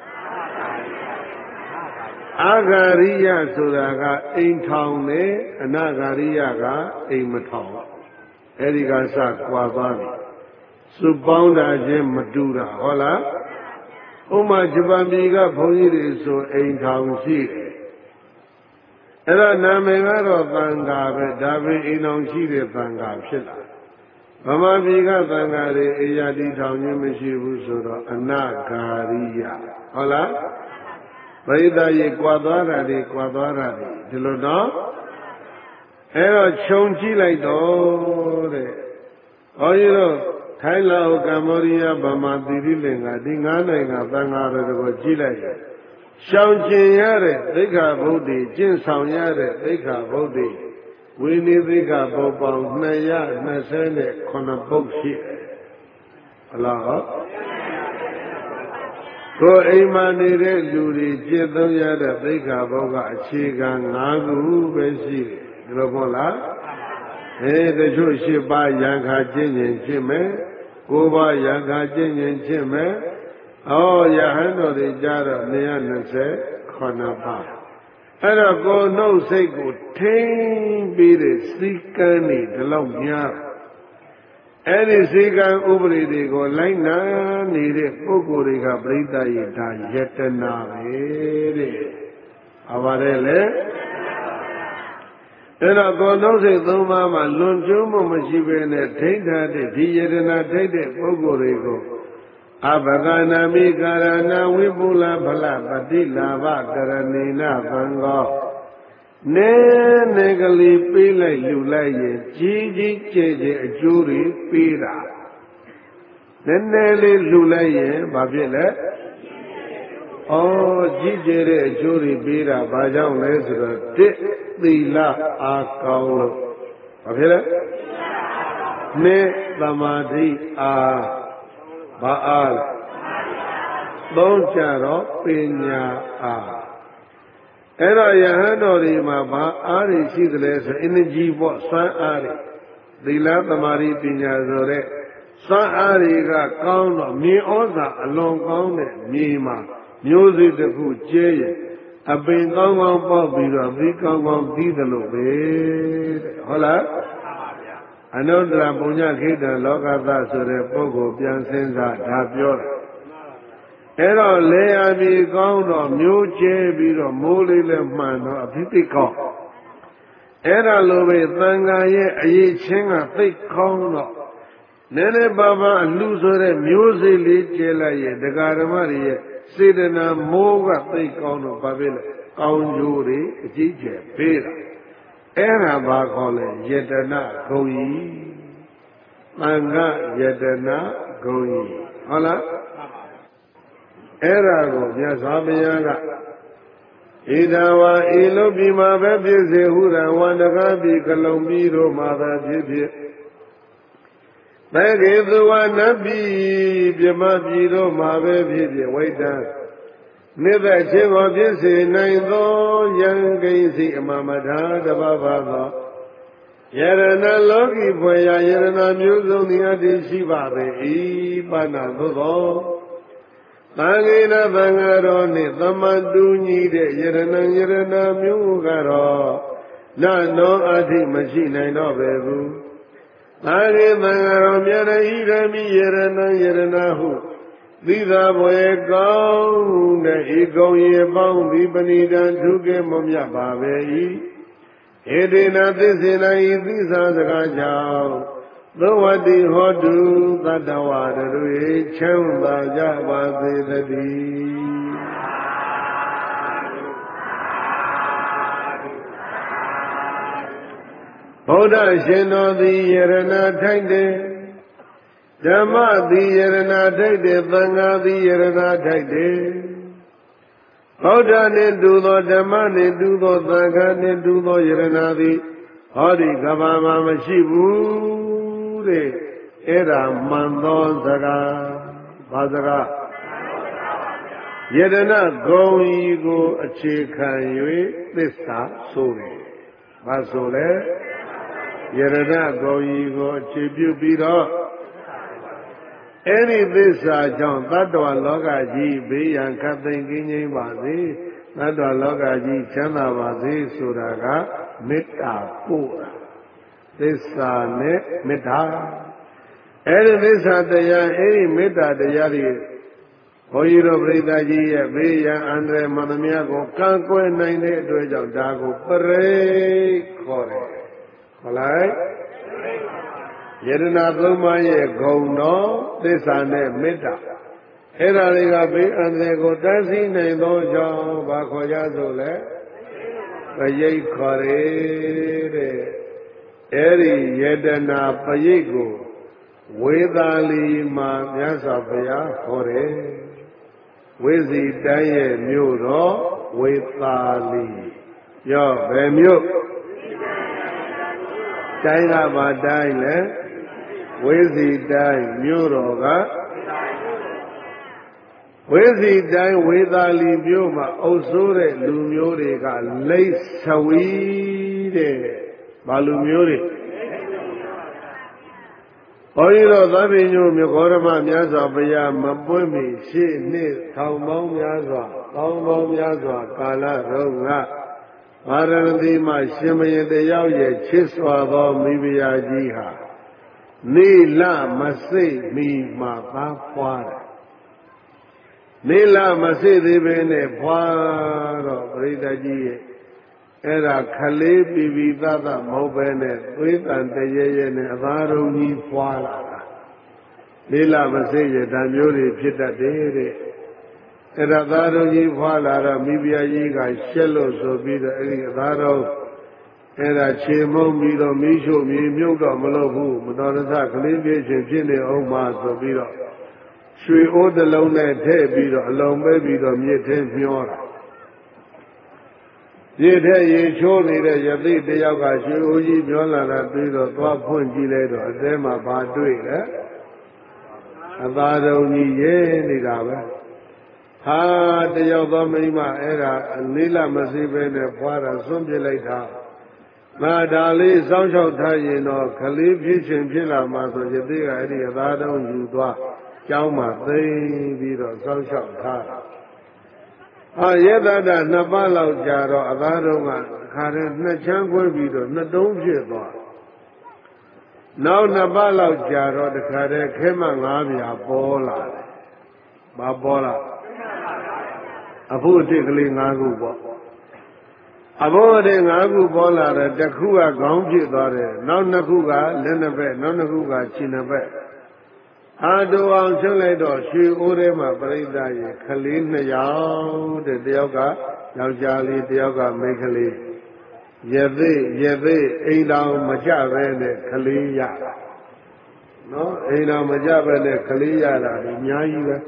အာဂါရိယဆိုတာကအိမ်ထောင်တယ်အနဂါရိယကအိမ်မထောင်အဲ့ဒီကစကွာသွားပြီစုပေါင်းတာချင်းမတူတာဟုတ်လားဥမာဂျပန်ပြည်ကဘုန်းကြီးတွေဆိုအိမ်ထောင်ရှိတယ်အဲ့တော့နာမည်ကတော့သံဃာပဲဒါပေအိမ်ထောင်ရှိတဲ့သံဃာဖြစ်လာဗမာပြည်ကသံဃာတွေအေယာတိထောင်ခြင်းမရှိဘူးဆိုတော့အနဂါရိယဟုတ်လားပရိသတ်ရေကွာသွားတာတွေကွာသွားတာတွေဒီလိုတော့အဲ့တော့ခြုံကြည့်လိုက်တော့တဲ့။ဟောကြီးတို့ထိုင်းလာအိုကမ္ဘောဒီးယားဗမာသီရိလင်္ကာဒီငါးနိုင်ငံသံဃာတွေကိုကြည့်လိုက်ရင်ရှောင်ကျင်ရတဲ့သိက္ခာပုဒ်တွေကျင့်ဆောင်ရတဲ့သိက္ခာပုဒ်တွေဝိနည်းသိက္ခာပုဒ်ပေါင်းနှစ်ရာနှစ်ဆယ်နဲ့ခုနှစ်ပုဒ်ရှိတယ်။ဟုတ်လားဟောကိုယ်အိမ်မှာနေတဲ့လူတွေကျင့်သုံးရတဲ့သိက္ခာပုဒ်ကအခြေခံ၅ခုပဲရှိတယ်ဒီလိုမဟုတ်လားအဲတချို့၈ပါးရံခါကျင့်ရင်ကျင့်မယ်၉ပါးရံခါကျင့်ရင်ကျင့်မယ်ဩယဟန်တော်တွေကြတော့၂၂ခုပါးအဲ့တော့ကိုယ်နှုတ်စိတ်ကိုထိန်းပြီးတဲ့စီကံနေဒီလောက်များအဲ့ဒီစီကံဥပဒေတွေကိုလိုက်နာနေတဲ့ပုဂ္ဂိုလ်တွေကပြိဿရေဒါယတနာပဲတဲ့ဘာပါတယ်လဲအဲ့တော့ကိုယ်နှုတ်စိတ်သုံးပါးမှာလွန်ကျူးမှုမရှိဘဲနဲ့ထိဋ္ဌာတဲ့ဒီယတနာထိတ်တဲ့ပုဂ္ဂိုလ်တွေကိုအဘဂနာမိကာရဏဝိပုလဖလပတိလာဘကရဏိနသံဃောနဲနဲကလေးပေးလိုက်လူလိုက်ရင်ကြီးကြီးကျယ်ကျယ်အကျိုးတွေပေးတာနည်းနည်းလေးလူလိုက်ရင်ဘာဖြစ်လဲဩကြီးကျယ်တဲ့အကျိုးတွေပေးတာဘာကြောင့်လဲဆိုတော့တစ်သီလအားကောင်းလို့ဘာဖြစ်လဲနှစ်သမာဓိအားဘာအားသုံးကြတော့ပညာအားအဲ့တော့ယဟန်တော်ဒီမှာဘာအားတွေရှိသလဲဆို energy ပေါ့စွမ်းအားတွေသီလသမာဓိပညာဆိုတဲ့စွမ်းအားတွေကကောင်းတော့မြေဩဇာအလွန်ကောင်းတဲ့မြေမှာမျိုးစေ့တစ်ခုကျဲရင်အပင်ကောင်းကောင်းပေါက်ပြီးတော့ပြီးကောင်းကောင်းပြီးသလိုပဲတဲ့ဟုတ်လားအနုတ္တရပုညခိတံလောကသဆိုတဲ့ပုဂ္ဂိုလ်ပြန်စဉ်းစားဒါပြောတာအဲ့တော့လေယာပြီးကောင်းတော့မျိုးကျဲပြီးတော့မိုးလေးလည်းမှန်တော့အဖြစ်သိကောင်းအဲ့ဒါလိုပဲသံဃာရဲ့အရေးချင်းကသိကောင်းတော့နည်းနည်းပါးပါးအလှဆိုတဲ့မျိုးစေ့လေးကျဲလိုက်ရဲ့ဒကာဓမ္မတွေရဲ့စေတနာမိုးကသိကောင်းတော့ဘာဖြစ်လဲကောင်းကျိုးတွေအကြီးကျယ်ပေးတာအဲ့ဒါဘာခေါ်လဲယတနာဂုံကြီးသံဃာယတနာဂုံကြီးဟုတ်လားအဲ့ဒါကိုမြတ်စွာဘုရားကဣဒဝါဤလုတ်ပြီးမှာပဲဖြစ်စေဟုရဝန္တကားပြီးကလုံပြီးတို့မှာသာဖြစ်ဖြစ်သက္ကေသဝနတ်ပြည်ပြမပြည်တို့မှာပဲဖြစ်ဖြစ်ဝိတ္တနိဗ္ဗာန်ခြင်းကိုဖြစ်စေနိုင်သောယံကိဉ္စီအမမထာတပ္ပသောယရဏလောကီဖွယ်ရာယရဏမျိုးစုံသည်အတ္တိရှိပါပေ၏ပါဏသို့သောသံဃေနသံဃာတော်နှင့်သမတူညီတဲ့ယရဏယရဏမျိုးကတော့နနောအတ္တိမရှိနိုင်တော့ပေဘူးသံဃေသံဃာတော်မြတ်ရဟိရမိယရဏယရဏဟုသီသာဘွယ်ကောင်းတဲ့ဤကုံရေပေါင်းဒီပဏိတံထုကေမမြတ်ပါပဲ၏ဧတေနသစ္စေနဤသီသာစကားကြောင့်သောဝတိဟောတုသတ္တဝါတို့ချမ်းသာကြပါစေတည်းဗုဒ္ဓရှင်တော်သည်ယရဏထိုက်တယ်ဓမ္မသည်ယရဏထိုက်တယ်သံဃာသည်ယရဏထိုက်တယ်ဗုဒ္ဓနှင့်တူသောဓမ္မနှင့်တူသောသံဃာနှင့်တူသောယရဏသည်ဟောဒီကဘာမှာမရှိဘူးတဲ့အဲ့ဒါမှန်သောစကားဘာစကားယတနာဂုံဤကိုအခြေခံ၍သစ္စာဆိုတယ်ဘာဆိုလဲယတနာဂုံဤကိုအခြေပြုပြီးတော့အဲ့ဒီသစ္စာကြောင့်တတ္တဝလောကကြီးဘေးရန်ခတ်သိမ်းကင်းငြိမ်းပါစေတတ္တဝလောကကြီးချမ်းသာပါစေဆိုတာကမေတ္တာပို့တာသစ္စာနဲ့မေတ္တာအဲ့ဒီသစ္စာတရားအဲ့ဒီမေတ္တာတရားတွေဘုန်းကြီးတို့ပြိဿကြီးရဲ့ဘေးရန်အန္တရာယ်မှန်သမျှကိုကန့်ကွက်နိုင်တဲ့အတွက်ကြောင့်ဒါကိုပရိခေါ်တယ်ဟုတ်လားယတနာသုံးပါးရဲ့ဂုဏ်တော်သစ္စာနဲ့မေတ္တာအဲ့ဒါတွေကဘေးအန္တရာယ်ကိုတန်းစီနိုင်သောကြောင့်ဘာခေါ်ကြဆိုလဲပရိတ်ခေါ်တယ်တဲ့အဲ့ဒီယတနာပရိတ်ကိုဝေသာလီမှာမြတ်စွာဘုရားဟောတယ်ဝိဇီတိုင်းရဲ့မြို့တော်ဝေသာလီရောဘယ်မြို့တိုင်းကဘာတိုင်းလဲဝိဇီတိုင်းမြို့တော်ကဝိဇီတိုင်းဝေသာလီမြို့မှာအုပ်စိုးတဲ့လူမျိုးတွေကလိတ်ဆဝီတဲ့ဘာလူမျိုးတွေဘုန်းကြီးတို့သဗ္ဗညုမြေခေါရမများစွာဘုရားမပွင့်မီရှေ့နှစ်ထောင်ပေါင်းများစွာပေါင်းပေါင်းများစွာကာလတော့ကမာရဏသီမှာရှင်မင်းတယောက်ရဲ့ချစ်စွာသောမိဖုရားကြီးဟာနေလမစိတ်မီမှာသားဖွာတယ်နေလမစိတ်သေးပဲနဲ့ဖွာတော့ပရိသတ်ကြီးရဲ့အဲ့ဒါခလေးပြပြသသမဟုတ်ပဲနဲ့သွေးတန်တရေရဲနဲ့အသာရုံကြီးဖွာလာတာလေးလမစိရဓာမျိုးတွေဖြစ်တတ်တယ်တဲ့အဲ့ဒါသာရုံကြီးဖွာလာတော့မိဖုရားကြီးကရှက်လို့ဆိုပြီးတော့အဲ့ဒီအသာရုံအဲ့ဒါခြေမုံပြီးတော့မိရှုမြေမြုပ်တော့မလုပ်ဘူးမတော်တဆကလေးပြည့်ချင်းဖြစ်နေအောင်ပါဆိုပြီးတော့ရွှေအိုးတစ်လုံးနဲ့ထည့်ပြီးတော့အလုံးပဲပြီးတော့မြစ်ထဲမျောတာရည်တဲ့ရေချိုးနေတဲ့ယသိတယောက်ကရွှေအိုးကြီးပြောလာတာပြီးတော့သွားဖွင့်ကြည့်လိုက်တော့အထဲမှာဘာတွေ့လဲအသာတုံကြီးရဲနေတာပဲဟာတယောက်သောမိန်းမအဲ့ဒါလေးလမစိပဲနဲ့ဖွာတာစွန့်ပစ်လိုက်တာငါဒါလေးစောင်းချောက်ထားရင်တော့ခလေးဖြစ်ချင်းဖြစ်လာမှဆိုယသိကအဲ့ဒီအသာတုံယူသွားကျောင်းမှာသိပြီးတော့စောင်းချောက်ထားတာအာယတတနှစ်ပတ်လောက်ကြာတော့အသားတုံးကခါတဲ့နှစ်ချမ်းခွဲပြီးတော့နှစ်တုံးဖြစ်သွားနောက်နှစ်ပတ်လောက်ကြာတော့တခါတဲ့ခဲမငါးပြာပေါ်လာတယ်။ဘာပေါ်လာအဖို့အစ်ကလေးငါးခုပေါ့အဖို့အစ်ငါးခုပေါ်လာတယ်တစ်ခုကခေါင်းဖြစ်သွားတယ်နောက်နှစ်ခုကလက်နှစ်ဘက်နောက်နှစ်ခုကခြေနှစ်ဘက်အာတူအောင်ချုပ်လိုက်တော့ရွှေအိုးထဲမှာပြိဿရေခလေးနှစ်ယောက်တဲ့တယောက်ကယောက်ျားလေးတယောက်ကမိန်းကလေးရသေးရသေးအိမ်တော်မကြပဲနဲ့ခလေးရနော်အိမ်တော်မကြပဲနဲ့ခလေးရတာဒီအများကြီးပဲ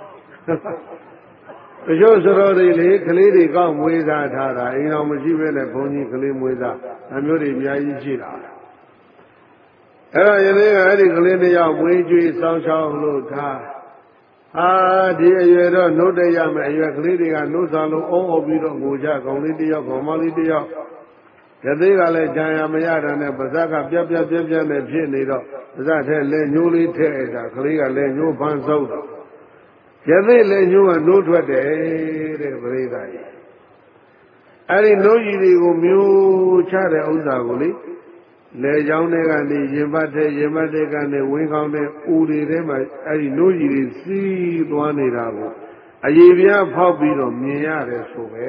တချို့စရောတွေလေခလေးတွေကောက်မွေးစားထားတာအိမ်တော်မရှိပဲနဲ့ဘုန်းကြီးခလေးမွေးစားအမျိုးတွေအများကြီးရှိတာအဲ့တော့ယနေ့ကအဲ့ဒီကလေးတယောက်မွေးကြွေးစောင်းချောင်းလို့ထားဟာဒီအရွယ်တော့နှုတ်တရမယ်အရွယ်ကလေးတွေကနှုတ်ဆောင်လို့အုံးအုပ်ပြီးတော့ငိုကြကောင်လေးတယောက်ကောင်မလေးတယောက်ယသေးကလည်းဂျာရမရတာနဲ့ပါဇက်ကပြက်ပြက်ပြက်ပြက်နဲ့ဖြစ်နေတော့ပါဇက်ထဲလဲညိုးလေးထည့်တာကလေးကလည်းညိုးဖန်းဆုပ်တော့ယသေးလည်းညိုးကနှိုးထွက်တယ်တဲ့ပရိသတ်ကြီးအဲ့ဒီနှိုးကြီးတွေကိုမျိုးချတဲ့ဥစ္စာကိုလေလေကြောင်းတွေကနေရင်ပတ်တဲ့ရင်ပတ်တဲ့ကနေဝင်းကောင်းတဲ့ဦးတွေထဲမှာအဲ့ဒီနှိုးကြီးတွေစီးသွားနေတာကိုအရေပြားဖောက်ပြီးတော့မြင်ရတယ်ဆိုပဲ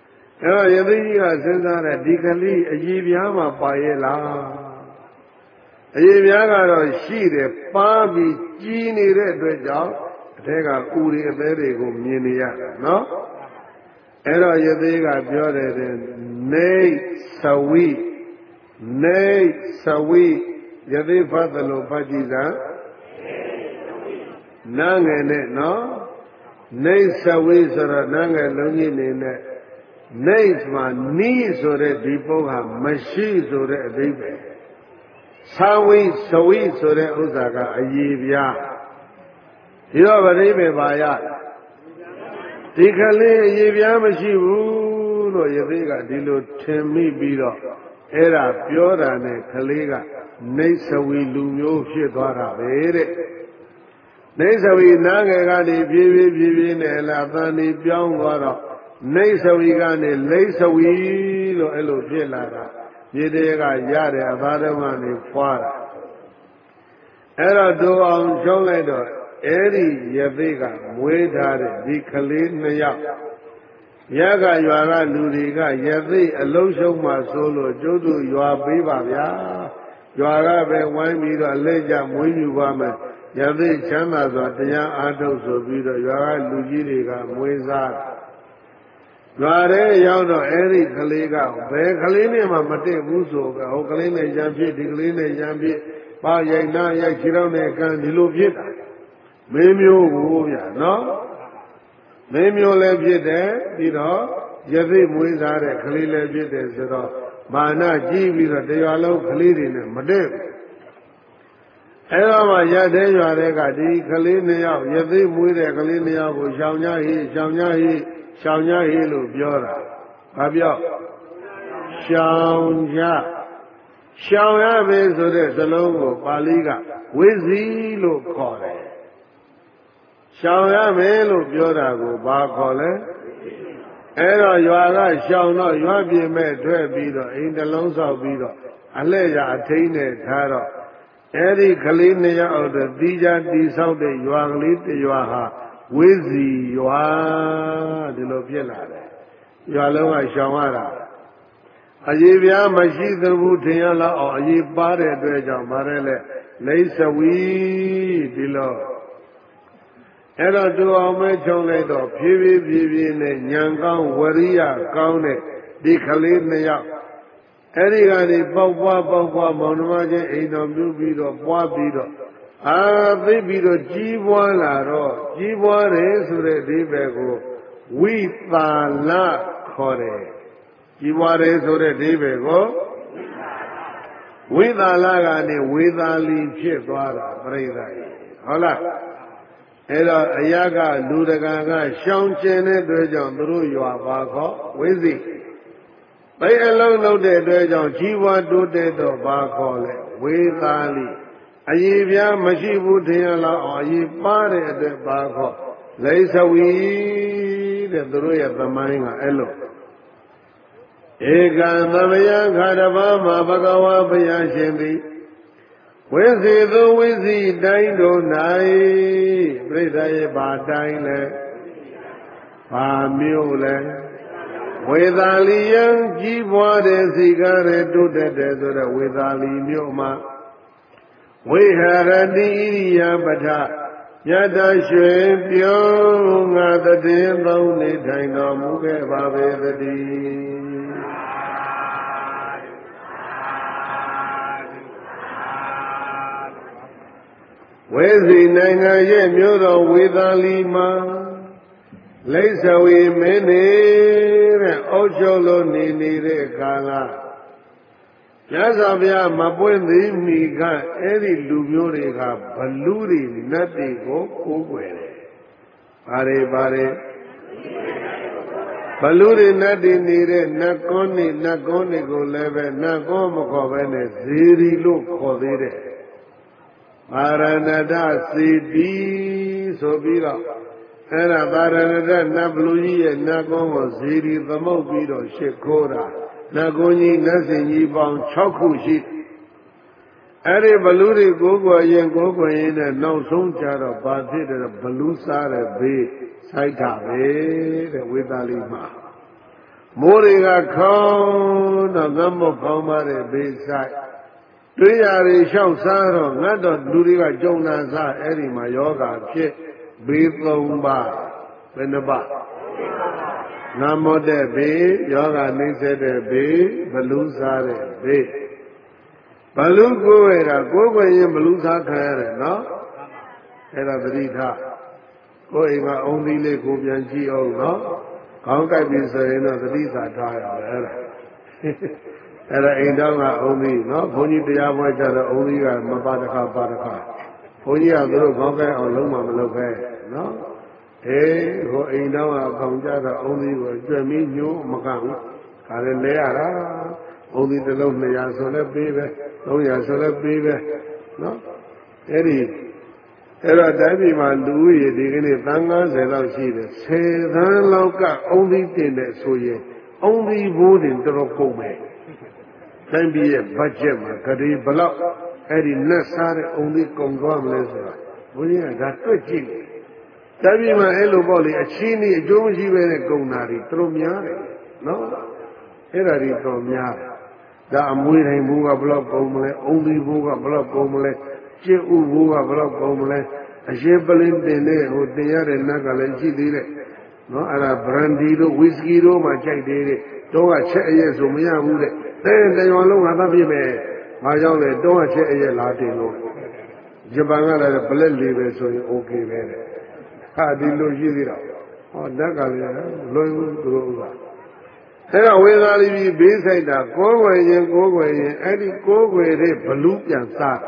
အဲ့တော့ယသိကြီးကစဉ်းစားတဲ့ဒီကလေးအရေပြားမှာပါရဲ့လားအရေးများကတော့ရှိတယ်ပါပြီးကြီးနေတဲ့အတွက်ကြောင့်အထက်ကဥတွေအသေးတွေကိုမြင်နေရတာနော်အဲ့တော့ယသိကပြောတယ်တဲ့နေသဝိနေသဝိယသိဖတ်တယ်လို့ဖတ်ကြည့်တာနာငယ်နဲ့နော်နေသဝိဆိုတော့နာငယ်လုံးကြီးနေနဲ့နေမှာနီးဆိုတဲ့ဒီပုဂ္ဂဟာမရှိဆိုတဲ့အဓိပ္ပာယ်သာဝိသဝိဆိုတဲ့ဥစ္စာကအရေးပြားဒီတော့ဗတိပေပါရဒီကလေးအရေးပြားမရှိဘူးလို့ယသိကဒီလိုထင်မိပြီးတော့အဲ့ဒါပြောတာနဲ့ကလေးကနေသဝီလူမျိုးဖြစ်သွားတာပဲတဲ့နေသဝီနားငယ်ကနေပြေးပြေးပြေးပြေးနဲ့လာသန်ဒီပြောင်းသွားတော့နေသဝီကနေလိသဝီလို့အဲ့လိုဖြစ်လာတာမြေတည်းကရတဲ့အသားတော်ကနေဖွာတာအဲ့တော့တူအောင်ရှုံးလိုက်တော့အဲ့ဒီယသိကမွေးထားတဲ့ဒီကလေးနှစ်ယောက်ရကရွာကလူတွေကယသိအလုံးရှုံးမှဆိုလို့ကျုပ်တို့ရွာပေးပါဗျာရွာကပဲဝိုင်းပြီးတော့လက်ကြမွေးမြူပါမယ်ယသိချမ်းသာစွာတရားအားထုတ်ဆိုပြီးတော့ရွာကလူကြီးတွေကမွေးစားရွာထဲရောက်တော့အဲ့ဒီကလေးကဘယ်ကလေးနဲ့မှမတည့်ဘူးဆိုပဲဟိုကလေးနဲ့ရံဖြစ်ဒီကလေးနဲ့ရံဖြစ်ပါရိုက်နာရိုက်ခြေထောက်နဲ့ကန်ဒီလိုဖြစ်တာမင်းမျိုးကိုဗျာနော်မင်းမျိုးလည်းဖြစ်တယ်ပြီးတော့ယသိမွေးစားတဲ့ကလေးလည်းဖြစ်တယ်ဆိုတော့မာနကြီးပြီးတော့တရားလုံးကလေးတွေနဲ့မတည့်ဘူးအဲ့တော့မှရတဲ့ရွာတွေကဒီကလေးနှစ်ယောက်ယသိမွေးတဲ့ကလေးနှစ်ယောက်ကိုရှောင်ကြဟိရှောင်ကြဟိရှောင်ကြဟိလို့ပြောတာဘာပြောရှောင်ကြရှောင်ရမယ်ဆိုတဲ့စလုံးကိုပါဠိကဝိဇီလို့ခေါ်တယ်ရှောင်ရမယ်လို့ပြောတာကိုဘာခေါ်လဲအဲ့တော့ရွာကရှောင်တော့ရွာပြင်မဲ့ထွက်ပြီးတော့အိမ်တလုံးဆောက်ပြီးတော့အလှည့်ရအထိန်းနဲ့ထားတော့အဲ့ဒီကလေးနှစ်ယောက်အောက်တတိကြတိဆောက်တဲ့ရွာကလေးတစ်ရွာဟာဝိဇီရွာဒီလိုဖြစ်လာတယ်ရွာလုံးကရှောင်ရတာအရေးပြားမရှိသဘူးထင်ရလောက်အောင်အရေးပါတဲ့အတွက်ကြောင့်ဗါရဲလဲလိသဝီဒီလိုအဲ့တော့တူအောင်မဲချုံလိုက်တော့ဖြည်းဖြည်းဖြည်းဖြည်းနဲ့ညံကောင်းဝရိယကောင်းတဲ့ဒီကလေးနှစ်ယောက်အဲ့ဒီကနေပေါက်ပွားပေါက်ပွားမောင်နှမချင်းအိမ်တော်ပြုပြီးတော့ပွားပြီးတော့အာသိပြီးတော့ကြီးပွားလာတော့ကြီးပွားတယ်ဆိုတဲ့ဒီဘက်ကိုဝိသာလခေါ်တယ်ကြီးပွားတယ်ဆိုတဲ့ဒီဘက်ကိုဝိသာလကနေဝေသာလီဖြစ်သွားတာပြိဿကြီးဟုတ်လားအဲ့တော့အရာကလူတကာကရှောင်ကျင်တဲ့အတွက်ကြောင့်သူတို့ရွာပါခေါ်ဝိဇိဘိအလုံးလုံးတဲ့အတွက်ကြောင့်ကြီးပွားတိုးတက်တော့ဘာခေါ်လဲဝေသာလီအရေးပြားမရှိဘူးထင်ရလောက်အောင်အရေးပါတဲ့အတွက်ဘာခေါ်လိသဝီတဲ့သူတို့ရဲ့သမိုင်းကအဲ့လိုဧကံသမယခါတပါးမှာဘဂဝါဘုရားရှင်သည်ဝိဇေသူဝိဇိတိုင်းတို့၌ပြိဿရဲ့ဘာတိုင်းလဲဘာမျိုးလဲဝေသာလီယံကြီးပွားတဲ့စီကားတဲ့တိုးတက်တဲ့ဆိုတော့ဝေသာလီမြို့မှာဝိဟရတိဣရိယာပထယတရွှေပြုံးငါတည်သုံးနေထိုင်တော်မူခဲ့ပါပေသတည်းဝေစီနိုင်ငံရဲ့မြို့တော်ဝေသာလီမှာလိသဝီမင်းနေတဲ့အောက်ကျော်လို့နေနေတဲ့ကာလမြတ်စွာဘုရားမပွင့်သေးမီကအဲ့ဒီလူမျိုးတွေကဘလူတွေနတ်တွေကိုကိုးကွယ်တယ်။ဘာတွေဘာတွေဘလူတွေနတ်တွေနေတဲ့နတ်ကွန်းနေနတ်ကွန်းတွေကိုလည်းပဲနတ်ကွန်းမခေါ်ဘဲနဲ့ဇေရီလို့ခေါ်သေးတယ်။မာရဏတစေတီဆိုပြီးတော့အဲ့ဒါပါရဏတနတ်ဘလူကြီးရဲ့နတ်ကွန်းကိုဇေရီသမုတ်ပြီးတော့ရှ िख ိုးတာနတ်ကွန်းကြီးနတ်စင်ကြီးပေါင်း၆ခုရှိအဲ့ဒီဘလူတွေကိုယ်ကိုယ်ရင်ကိုယ်ကိုယ်ရင်နဲ့နောက်ဆုံးကြတော့ဘာဖြစ်တယ်ဘလူစားတဲ့ဘေးဆိုင်တာပဲတဲ့ဝေသာလီမှာမိုးတွေကခေါင်းတော့ငတ်မခေါင်းပါတဲ့ဘေးဆိုင်တွေးရည်လျှောက်စားတော့ငတ်တော့လူတွေကကြုံနာစားအဲ့ဒီမှာယောဂဖြစ်ဘေးသုံးပါးဘယ်နှပါနာမောတဲ့ဘေးယောဂနှိမ့်ဆက်တဲ့ဘေးဘလူးစားတဲ့ဘေးဘလူးကိုယ်ရတာကိုယ်ကိုယ်ရင်ဘလူးစားခံရတယ်နော်အဲ့ဒါသတိထားကိုယ်အိမ်မှာအုံသီးလေးကိုပြန်ကြည့်အောင်နော်ခေါင်းကိုက်ပြီဆိုရင်တော့သတိသာထားရအောင်အဲ့ဒါအဲ့ဒါအိမ်တော်ကအုံသီးနော်ဘုန်းကြီးတရားပွဲကြတော့အုံသီးကမပါတခါပါတခါဘုန်းကြီးကသူတို့ခေါင်းကိုက်အောင်လုံးဝမလုပ်ပဲနော်အေးဟိုအိမ်တော်ကအကောင်ကြတော့အုံသီးကိုကြွယ်မီးညိုးမကဘူးဒါလည်းလဲရတာအုံသီးတစ်လုံးနှစ်ရာဆိုလည်းပေးပဲသုံးရာဆိုလည်းပေးပဲနော်အဲ့ဒီအဲ့တော့တိုင်းပြည်မှာလူဦးရေဒီကနေ့သန်း၅၀လောက်ရှိတယ်ဆယ်သန်းလောက်ကအုံသီးတင်တဲ့ဆိုရင်အုံသီးဘိုးတင်တော်တော်ကုန်မယ်တိုင်းပြည်ရဲ့ဘတ်ဂျက်မှာကလေးဘလောက်အဲ့ဒီနတ်စားတဲ့အုံသီးကုန်သွားမလဲဆိုတာဘုန်းကြီးကဒါတွက်ကြည့်တယ်တိုင်းပြည်မှာအဲ့လိုပေါ့လေအချင်းကြီးအကျိုးမရှိပဲနဲ့ကုန်တာတွေတော်တော်များတယ်နော်အဲ့ဒါတွေတော်များတယ်ဒါအမွေတိုင်းဘိုးကဘလောက်ကုန်မလဲအုံသီးဘိုးကဘလောက်ကုန်မလဲကျင့်ဥဘိုးကဘလောက်ကုန်မလဲအရှင်ပလင်းတင်တဲ့ဟိုတင်ရတဲ့နတ်ကလည်းရှိသေးတယ်နော်အဲ့ဒါဘရန်ဒီတို့ဝီစကီတို့မှကြိုက်သေးတယ်တော့ကချက်အရက်ဆိုမရဘူးတဲ့တဲ့တရွာလုံးငါသတ်ပြမယ်ငါကြောင့်လေတော့ကချက်အရက်လာတင်လို့ဂျပန်ကလည်းဘလက်လေးပဲဆိုရင်โอเคပဲတဲ့ဟာဒီလိုရှိသေးတော့ဟောဓာတ်ကလည်းလွယ်ဘူးသူတို့ဥစ္စာအဲ့တော့ဝေသာလီပြီးဘေးဆိုင်တာကိုးွယ်ရင်ကိုးွယ်ရင်အဲ့ဒီကိုးွယ်တဲ့ဘလူးပြန်စား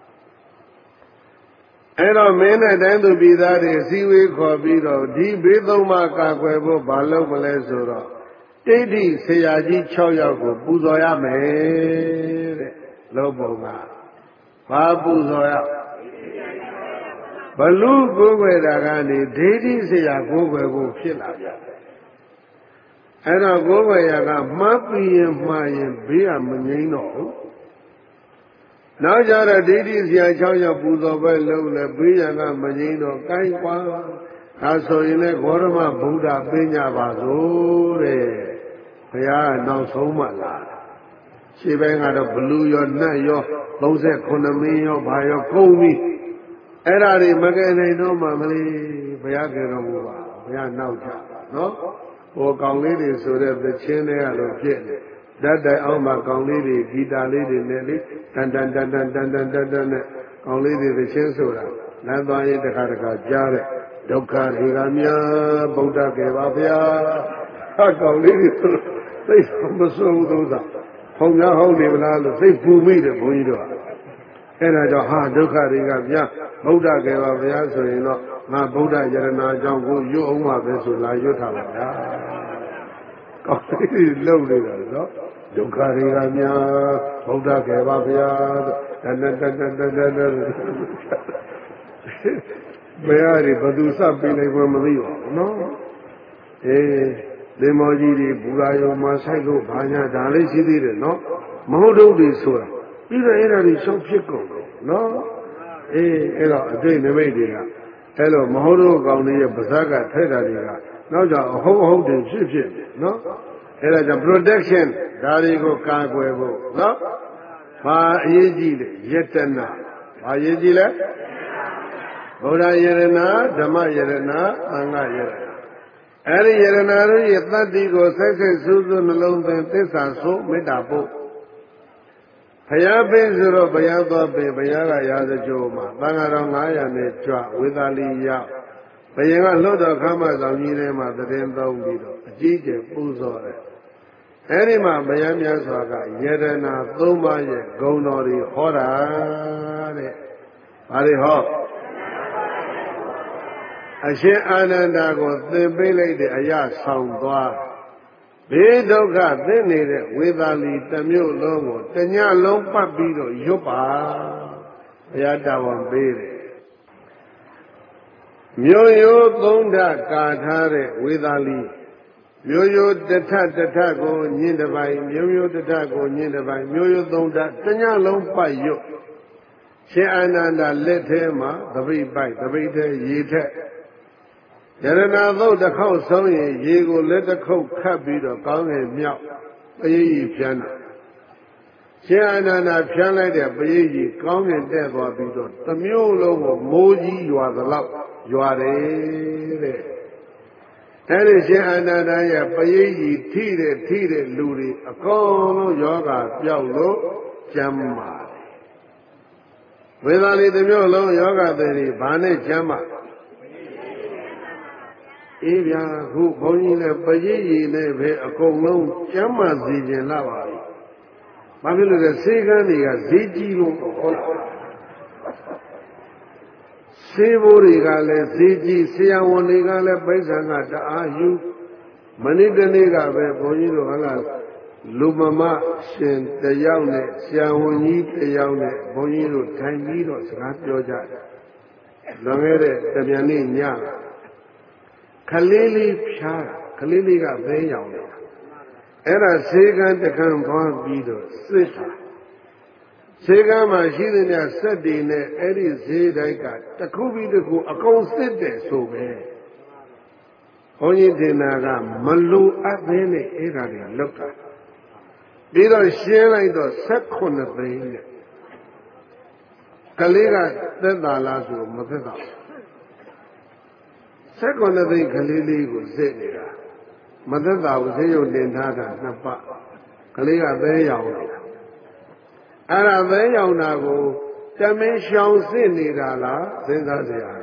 အဲ့တော့မင်းနဲ့တိုင်းသူပြည်သားတွေစည်းဝေးခေါ်ပြီးတော့ဒီဘေးသုံးပါးကာကွယ်ဖို့ဘာလုပ်မလဲဆိုတော့တိဋ္ဌိဆရာကြီး၆ယောက်ကိုပူဇော်ရမယ်တဲ့လောဘုံကဘာပူဇော်ရဘလူကိုယ်ွယ်တာကနေဒိဋ္ဌိဆရာကိုယ်ွယ်ဖို့ဖြစ်လာကြအဲ့တော့ကိုယ်ွယ်ရကမှားပြီးရင်မှားရင်ဘေးကမငြိမ်းတော့ဘူးနောက်ကြတော့ဒိဋ္ဌိဆရာ၆ယောက်ပူဇော်ပဲလုပ်လဲဘေးရကမငြိမ်းတော့ကိုင်းကွာဒါဆိုရင်လည်းဂေါရမဗုဒ္ဓပညာပါစို့တဲ့ဘုရားကနောက်ဆုံးမှလာရှေ့ပိုင်းကတော့ဘလူရောနတ်ရောသုံးခုမင်းရောဘာရောကုန်ပြီအဲ့ဒါတွေမကယ်နိုင်တော့မှမလေးဘုရားကယ်တော်မူပါဘုရားနောက်ကြပါနော်ဟိုကောင်လေးတွေဆိုတဲ့သချင်းတွေကလို့ဖြစ်နေဓာတ်တိုင်အောင်မှာကောင်လေးတွေဂီတာလေးတွေနဲ့လေတန်တန်တန်တန်တန်တန်တန်တန်နဲ့ကောင်လေးတွေသချင်းဆိုတာလမ်းသွားရင်တခါတခါကြားတဲ့ဒုက္ခတွေကများဗုဒ္ဓကယ်ပါဗျာဟာကောင်လေးတွေသိမစိုးဘူးသုံးစားဖုံများဟုတ်နေမလားလို့သိပူမိတယ်ဘုန်းကြီးတို့အဲ့ဒါကြောင့်ဟာဒုက္ခတွေကများဗုဒ္ဓကယ်ပါဗျာဆိုရင်တော့ငါဗုဒ္ဓယရနာကြောင့်ကိုရွတ်အောင်ပါပဲဆိုလာရွတ်ထားပါဗျာကောင်းပြီလုံနေတာနော်ဒုက္ခတွေကများဗုဒ္ဓကယ်ပါဗျာတတတတတတတဘယ်ဟာဒီဘသူစပ်ပြီးလိုက်မှမသိပါဘူးနော်အေးလင်မောကြီးတွေဘူရာယုံမှာဆိုင်လို့ဘာညာဒါလေးရှိသေးတယ်နော်မဟုတ်တော့ဒီဆိုတာပြီးတော့အဲ့ဒါတွေရှောက်ဖြစ်ကုန်တယ်နော်အေးအဲ့တော့အတိတ်နမိတ်တွေကအဲ့လိုမဟုတ်တော့ကောင်းတဲ့ပါဇက်ကထဲတာတွေကနောက်ကြောင့်အဟုတ်အဟုတ်တွေဖြစ်ဖြစ်နော်အဲ့ဒါကြောင့် protection ဒါတွေကိုကာကွယ်ဖို့နော်ဘာအရေးကြီးလဲယတနာဘာအရေးကြီးလဲဗုဒ္ဓယရနာဓမ္မယရနာသံဃာယရနာအဲ့ဒီယရနာတို့ရဲ့တတ္တိကိုဆက်ဆက်စူးစူးနှလုံးသွင်းသစ္စာဆိုမေတ္တာပို့ဘုရားပင်ဆိုတော့ဘုရားသွားပင်ဘုရားကရာဇကြိုးမှာသံဃာတော်၅ရာနဲ့ကြွဝေသာလီရောက်ဘုရင်ကလှုပ်တော်ခမ်းမဆောင်ကြီးထဲမှာတည်သုံးပြီးတော့အကြီးကျယ်ပူဇော်တယ်အဲ့ဒီမှာဘုရားမြတ်စွာကယရနာသုံးပါးရဲ့ဂုဏ်တော်တွေဟောတာတဲ့ဘာတွေဟောအရှင်အာနန္ဒာကိုသင်ပေးလိုက်တဲ့အရာဆောင်သွားဘေးဒုက္ခသင့်နေတဲ့ဝေသာလီတစ်မြို့လုံးကိုတညလုံးပတ်ပြီးတော့ရွတ်ပါဘုရားတာဝန်ပေးတယ်မြို့ရိုးသုံးဓာတ်ကာထားတဲ့ဝေသာလီမြို့ရိုးတထတထကိုညင်တစ်ပိုင်းမြို့ရိုးတထကိုညင်တစ်ပိုင်းမြို့ရိုးသုံးဓာတ်တညလုံးပတ်ရွတ်ရှင်အာနန္ဒာလက်ထဲမှာသပိတ်ပိုက်သပိတ်ထဲရေထက်ယရနာသုတ်တစ်ခေါက်ဆုံးရင်ရေကိုလက်တစ်ခုပ်ခတ်ပြီးတော့ကောင်းငယ်မြောက်အေးကြီးပြန်တာရှရှင်အာနန္ဒာဖြန်းလိုက်တဲ့ပရိတ်ကြီးကောင်းကင်တက်သွားပြီးတော့တစ်မျိုးလုံးကိုမိုးကြီးရွာသလောက်ရွာတယ်တဲ့အဲ့ဒီရှင်အာနန္ဒာရဲ့ပရိတ်ကြီးထိတဲ့ထိတဲ့လူတွေအကုန်လုံးယောဂပျောက်လို့ကျမ်းမာတယ်ဝေသာလီတစ်မျိုးလုံးယောဂတွေဘာနဲ့ကျမ်းမာအေးဗျာခုဘုန်းကြီးလည်းပရိတ်ကြီးနဲ့ပဲအကုန်လုံးကျမ်းမာစီခြင်းလာပါပြီဘာဖြစ်လို့လဲစေကန်းတွေကဈေးကြီးလို့ဟုတ်လားစေဘိုးတွေကလည်းဈေးကြီးဆရာဝန်တွေကလည်းပိဿံကတအားယူမနေ့တနေ့ကပဲဘုန်းကြီးတို့ဟလားလူမမရှင်တယောက်နဲ့ဆရာဝန်ကြီးတယောက်နဲ့ဘုန်းကြီးတို့ထိုင်ပြီးတော့စကားပြောကြတယ်လွန်ခဲ့တဲ့တပြန်နေ့ညခလေးလေးဖြားတာခလေးလေးကဘဲရောင်တယ်အဲ့ဒါဈေးကန်းတခန့်သွားပြီးတော့စစ်တာဈေးကန်းမှာရှိတဲ့ညစက်တွေနဲ့အဲ့ဒီဈေးတိုင်းကတစ်ခုပြီးတစ်ခုအကုန်စစ်တယ်ဆိုပဲဘုန်းကြီးတင်နာကမလိုအပ်သေးနဲ့အဲ့ဒါတွေလောက်တာပြီးတော့ရှင်းလိုက်တော့၁၈သိန်းနဲ့ကလေးကသက်သာလားဆိုမသက်သာ၁၈သိန်းကလေးလေးကိုစစ်နေတာမသက်သာဘူးဆေးရုံတင်ထားတာနှစ်ပတ်ကလေးကသဲရောင်နေတာအဲ့ဒါသဲရောင်တာကိုတမင်းရှောင်စစ်နေတာလားစဉ်းစားစရာ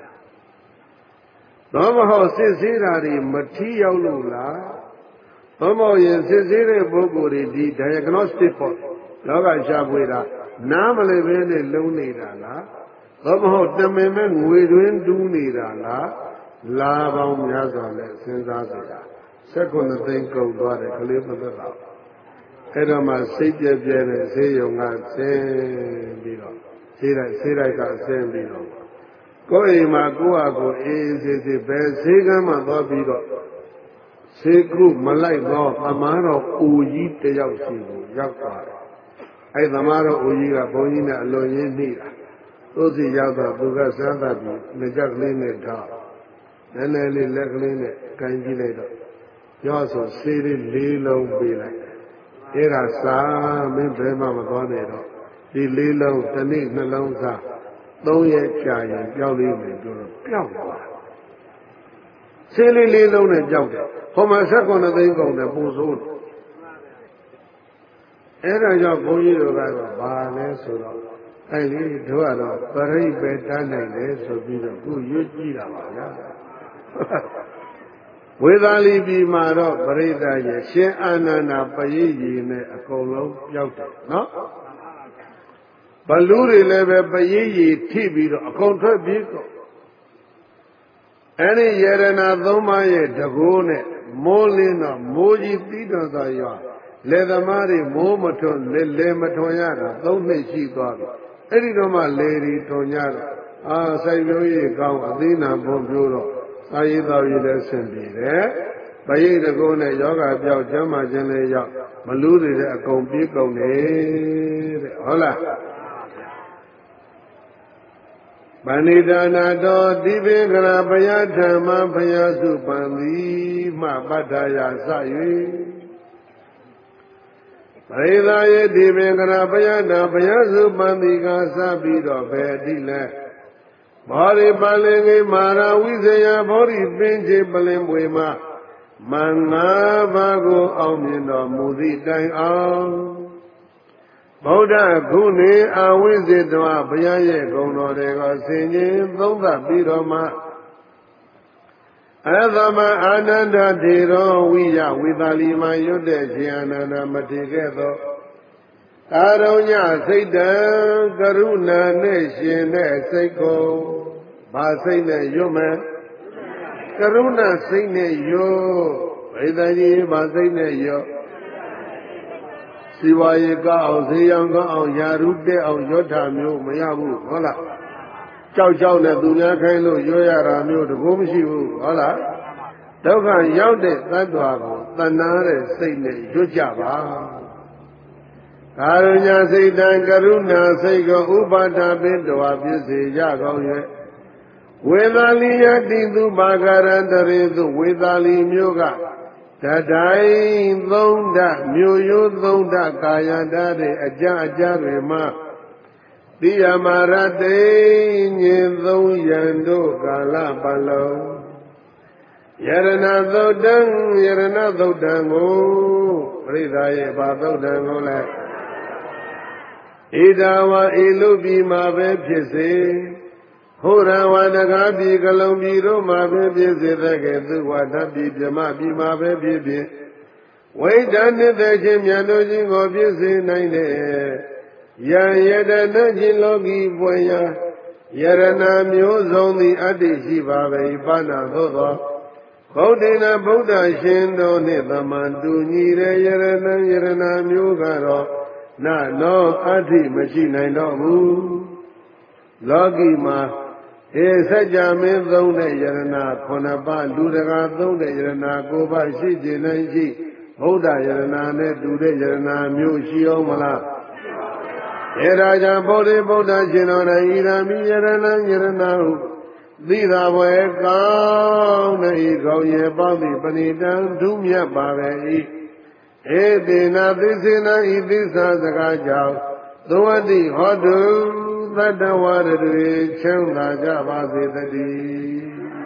ကတော့မဟုတ်စစ်ဆေးတာတွေမထီးရောက်လို့လားသောမောရင်စစ်ဆေးတဲ့ပုဂ္ဂိုလ်တွေဒီ diagnostic ပေါ့လောကရှာဖွေတာနားမလည်ပဲနဲ့လုံးနေတာလားသောမဟုတ်တမင်မဲ့ငွေတွင်းတူးနေတာလားလာပေါင်းများစွာနဲ့စဉ်းစားစရာ၁၈သိန်းကုန်သွားတယ်ကလေးမသက်သာအဲ့တော့မှစိတ်ပြည့်ပြည့်နဲ့ဆေးရုံကဆင်းပြီးတော့ဆေးလိုက်ဆေးလိုက်ကဆင်းပြီးတော့ကိုယ်အိမ်မှာကိုယ့်ဟာကိုယ်အေးအေးဆေးဆေးပဲဆေးကမ်းမှသွားပြီးတော့ဆေးကုမလိုက်တော့သမားတော်ဦးကြီးတယောက်စီကိုရောက်သွားတယ်အဲ့သမားတော်ဦးကြီးကဘုန်းကြီးနဲ့အလွန်ရင်းနှီးတာသူ့စီရောက်တော့သူကစမ်းသပ်ပြီးလက်ချက်ကလေးနဲ့ထားနည်းနည်းလေးလက်ကလေးနဲ့ကန်ကြည့်လိုက်တော့ရောဆိုဆေးလေးလေးလုံးပေးလိုက်အဲ့ဒါစားမင်းဘယ်မှမသွားနဲ့တော့ဒီလေးလုံးတစ်နေ့နှလုံးစားသုံးရက်ကြာရင်ပျောက်လေးမယ်ပြောတော့ပျောက်သွားဆေးလေးလေးလုံးနဲ့ပျောက်တယ်ဟိုမှာ၁၈သိန်းကုန်တယ်ပူဆိုးတယ်အဲ့ဒါကြောင့်ဘုန်းကြီးတို့ကတော့ဘာလဲဆိုတော့အဲ့ဒီတို့ကတော့ပရိတ်ပဲတန်းနိုင်တယ်ဆိုပြီးတော့ခုရွတ်ကြည့်တာပါဗျာဝေသာလီပြည်မှာတော့ပရိသတ်ရဲ့ရှင်အာနန္ဒာပရိတ်ကြီးနဲ့အကုန်လုံးပျောက်တယ်နော်ဘလူတွေလည်းပဲပရိတ်ကြီးထိပြီးတော့အကုန်ထွက်ပြေးကုန်အဲ့ဒီယရဏသုံးပါးရဲ့တကိုးနဲ့မိုးလင်းတော့မိုးကြီးပြီးတော့သာရွာလေသမားတွေမိုးမထွန်းလေလေမထွန်းရတာသုံးနှစ်ရှိသွားပြီအဲ့ဒီတော့မှလေရီထွန်းကြတော့အာစိုက်ပျိုးရေးကောင်းအသေးနာဖွံ့ဖြိုးတော့သာရေးတော်ရည်လည်းဆင်ပြေတယ်ပရိတ်တကိုးနဲ့ယောဂပြောက်ကျမ်းမာခြင်းလည်းရောက်မလူတွေလည်းအကုန်ပြေးကုန်တယ်တဲ့ဟုတ်လားပဏိဒါနာတော်တိပိကရာဘယဓမ္မဘယစုပံသည်မှပတ္ထာယစ၍ပရိသယေတိပိကရာဘယဓမ္မဘယစုပံသည်ကစပြီးတော့ဘယ်အတိလဲဘောရိပါလင်္ဂိမာရဝိဇယဘောရိပင်ချေပလင်ပွေမှာမင်္ဂဘာကိုအောင်မြင်တော်မူသည့်တိုင်အောင်ဗုဒ္ဓခုနေအဝိဇ္ဇတဝဘုရားရဲ့ဂုဏ်တော်တွေကိုဆင်ခြင်သုံးသပ်ပြီးတော့မှအသမအာနန္ဒထေရောဝိယဝေသာလီမှာရွတ်တဲ့ရှင်အာနန္ဒမထေခဲ့သောအာရုံညစိတ်တံကရုဏာနဲ့ရှင်တဲ့စိတ်ကိုဘာစိတ်နဲ့ရွတ်မယ်ကရုဏာစိတ်နဲ့ရွတ်ဝိသကြီးဘာစိတ်နဲ့ရွတ်စီဝါရေကောက်အောင်ဈေးရောင်ကောက်အောင်ယာရုတက်အောင်ရွတ်တာမျိုးမရဘူးဟုတ်လားကြောက်ကြောက်နဲ့သူများခိုင်းလို့ရွတ်ရတာမျိုးတကူမရှိဘူးဟုတ်လားဒုက္ခရောက်တဲ့သတ္တဝါကိုတဏှာတဲ့စိတ်နဲ့ရွတ်ကြပါကာရုဏာစိတ်တံကရုဏာစိတ်ကိုဥပါဒပိတဝဖြစ်စေကြကောင်း၍ဝေသာလီယတိသူဘာဂရံတရေသူဝေသာလီမျိုးကတတိုင်းသုံးဓာတ်မြို့ရိုးသုံးဓာတ်ကာယဓာတ်တွေအကြအကြတွေမှာတိယမာရတေညင်သုံးရန်တို့ကာလပတ်လုံးယရဏသုတ်တံယရဏသုတ်တံကိုပရိသတ်ရဲ့ဘာသုတ်တံကိုလဲဣဒဝါဤလူပြည်မှာပဲဖြစ်စေဟောရဝတကားပြည်ကလုံးပြည်တို့မှာပဲဖြစ်စေတဲ့ကဲသူဝါဒပြည်ပြမပြည်မှာပဲဖြစ်ဖြစ်ဝိဒ္ဓနှစ်သက်ခြင်းမြတ်တို့ချင်းကိုဖြစ်စေနိုင်တဲ့ယံယတနာချင်းလောကီပွင့်ရာယရဏမျိုးစုံသည်အတ္တိရှိပါပဲပါဏသို့သောဘုဒ္ဓနာဗုဒ္ဓရှင်တို့နှင့်သမန်တူညီတဲ့ယရဏယရဏမျိုးကတော့နာနောအတ္တိမရှိနိုင်တော့ဘူးလောကီမှာဧစัจ जा မင်းသုံးတဲ့ယရဏခုနှစ်ပါးလူတကာသုံးတဲ့ယရဏကိုပါရှိခြင်းနိုင်ရှိဗုဒ္ဓယရဏနဲ့တူတဲ့ယရဏမျိုးရှိအောင်မလားအဲဒါကြောင့်ဗုဒ္ဓဗုဒ္ဓရှင်တော်၌ဣရမိယရဏယရဏဟုသိသာဘွယ်ကောင်းတဲ့ကောင်းရဲ့ပေါင်းသည့်ပဏိတံဒုမြတ်ပါပဲ၏ဧတေနသစ္စေနဤသစ္စာစကားကြောင့်သဝတိဟောတုသတ္တဝရတွေချမ်းသာကြပါစေတည်း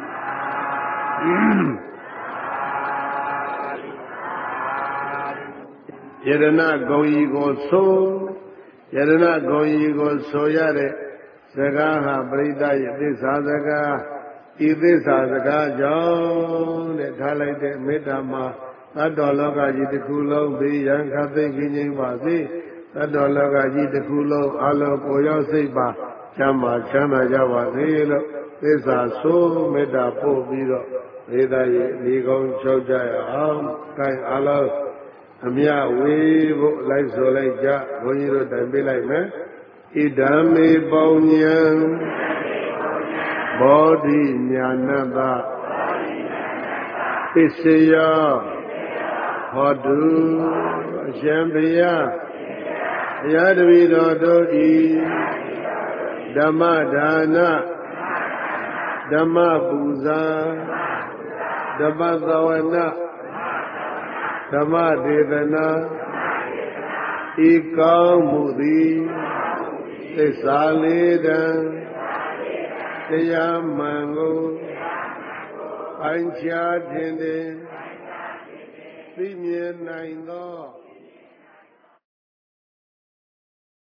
ယရဏဂုံကြီးကိုဆိုယရဏဂုံကြီးကိုဆိုရတဲ့စကားဟာပရိသတ်ရဲ့သစ္စာစကားဤသစ္စာစကားကြောင့်တဲ့ထားလိုက်တဲ့မေတ္တာမှာသတ္တလောကကြီးတစ်ခုလုံးဘေးရန်ခတ်သိမ်းခြင်းပါစေသတ္တလောကကြီးတစ်ခုလုံးအလုံးကိုရောက်စိတ်ပါချမ်းသာချမ်းသာကြပါစေလို့သစ္စာဆိုမေတ္တာပို့ပြီးတော့ဒေသရဲ့ဒီကုန်းချုပ်ကြရအောင်။အဲအလုံးအမြဝေဖို့လိုက်ဆိုလိုက်ကြဘုန်းကြီးတို့တိုင်ပေးလိုက်မယ်။ဣဒံမေပုံညံဘောဓိညာဏတပစ္စယဟောတုအရှင်ဘုရားဘုရားတပည့်တော်တို့ဤဓမ္မဒါနဓမ္မပူဇာဓမ္မသဝနာဓမ္မဒေသနာဤကောင်းမှုသည်သစ္စာလေးတံတရားမှန်ကိုအင်္ချာတင်တင်သိမြင်နိုင်သော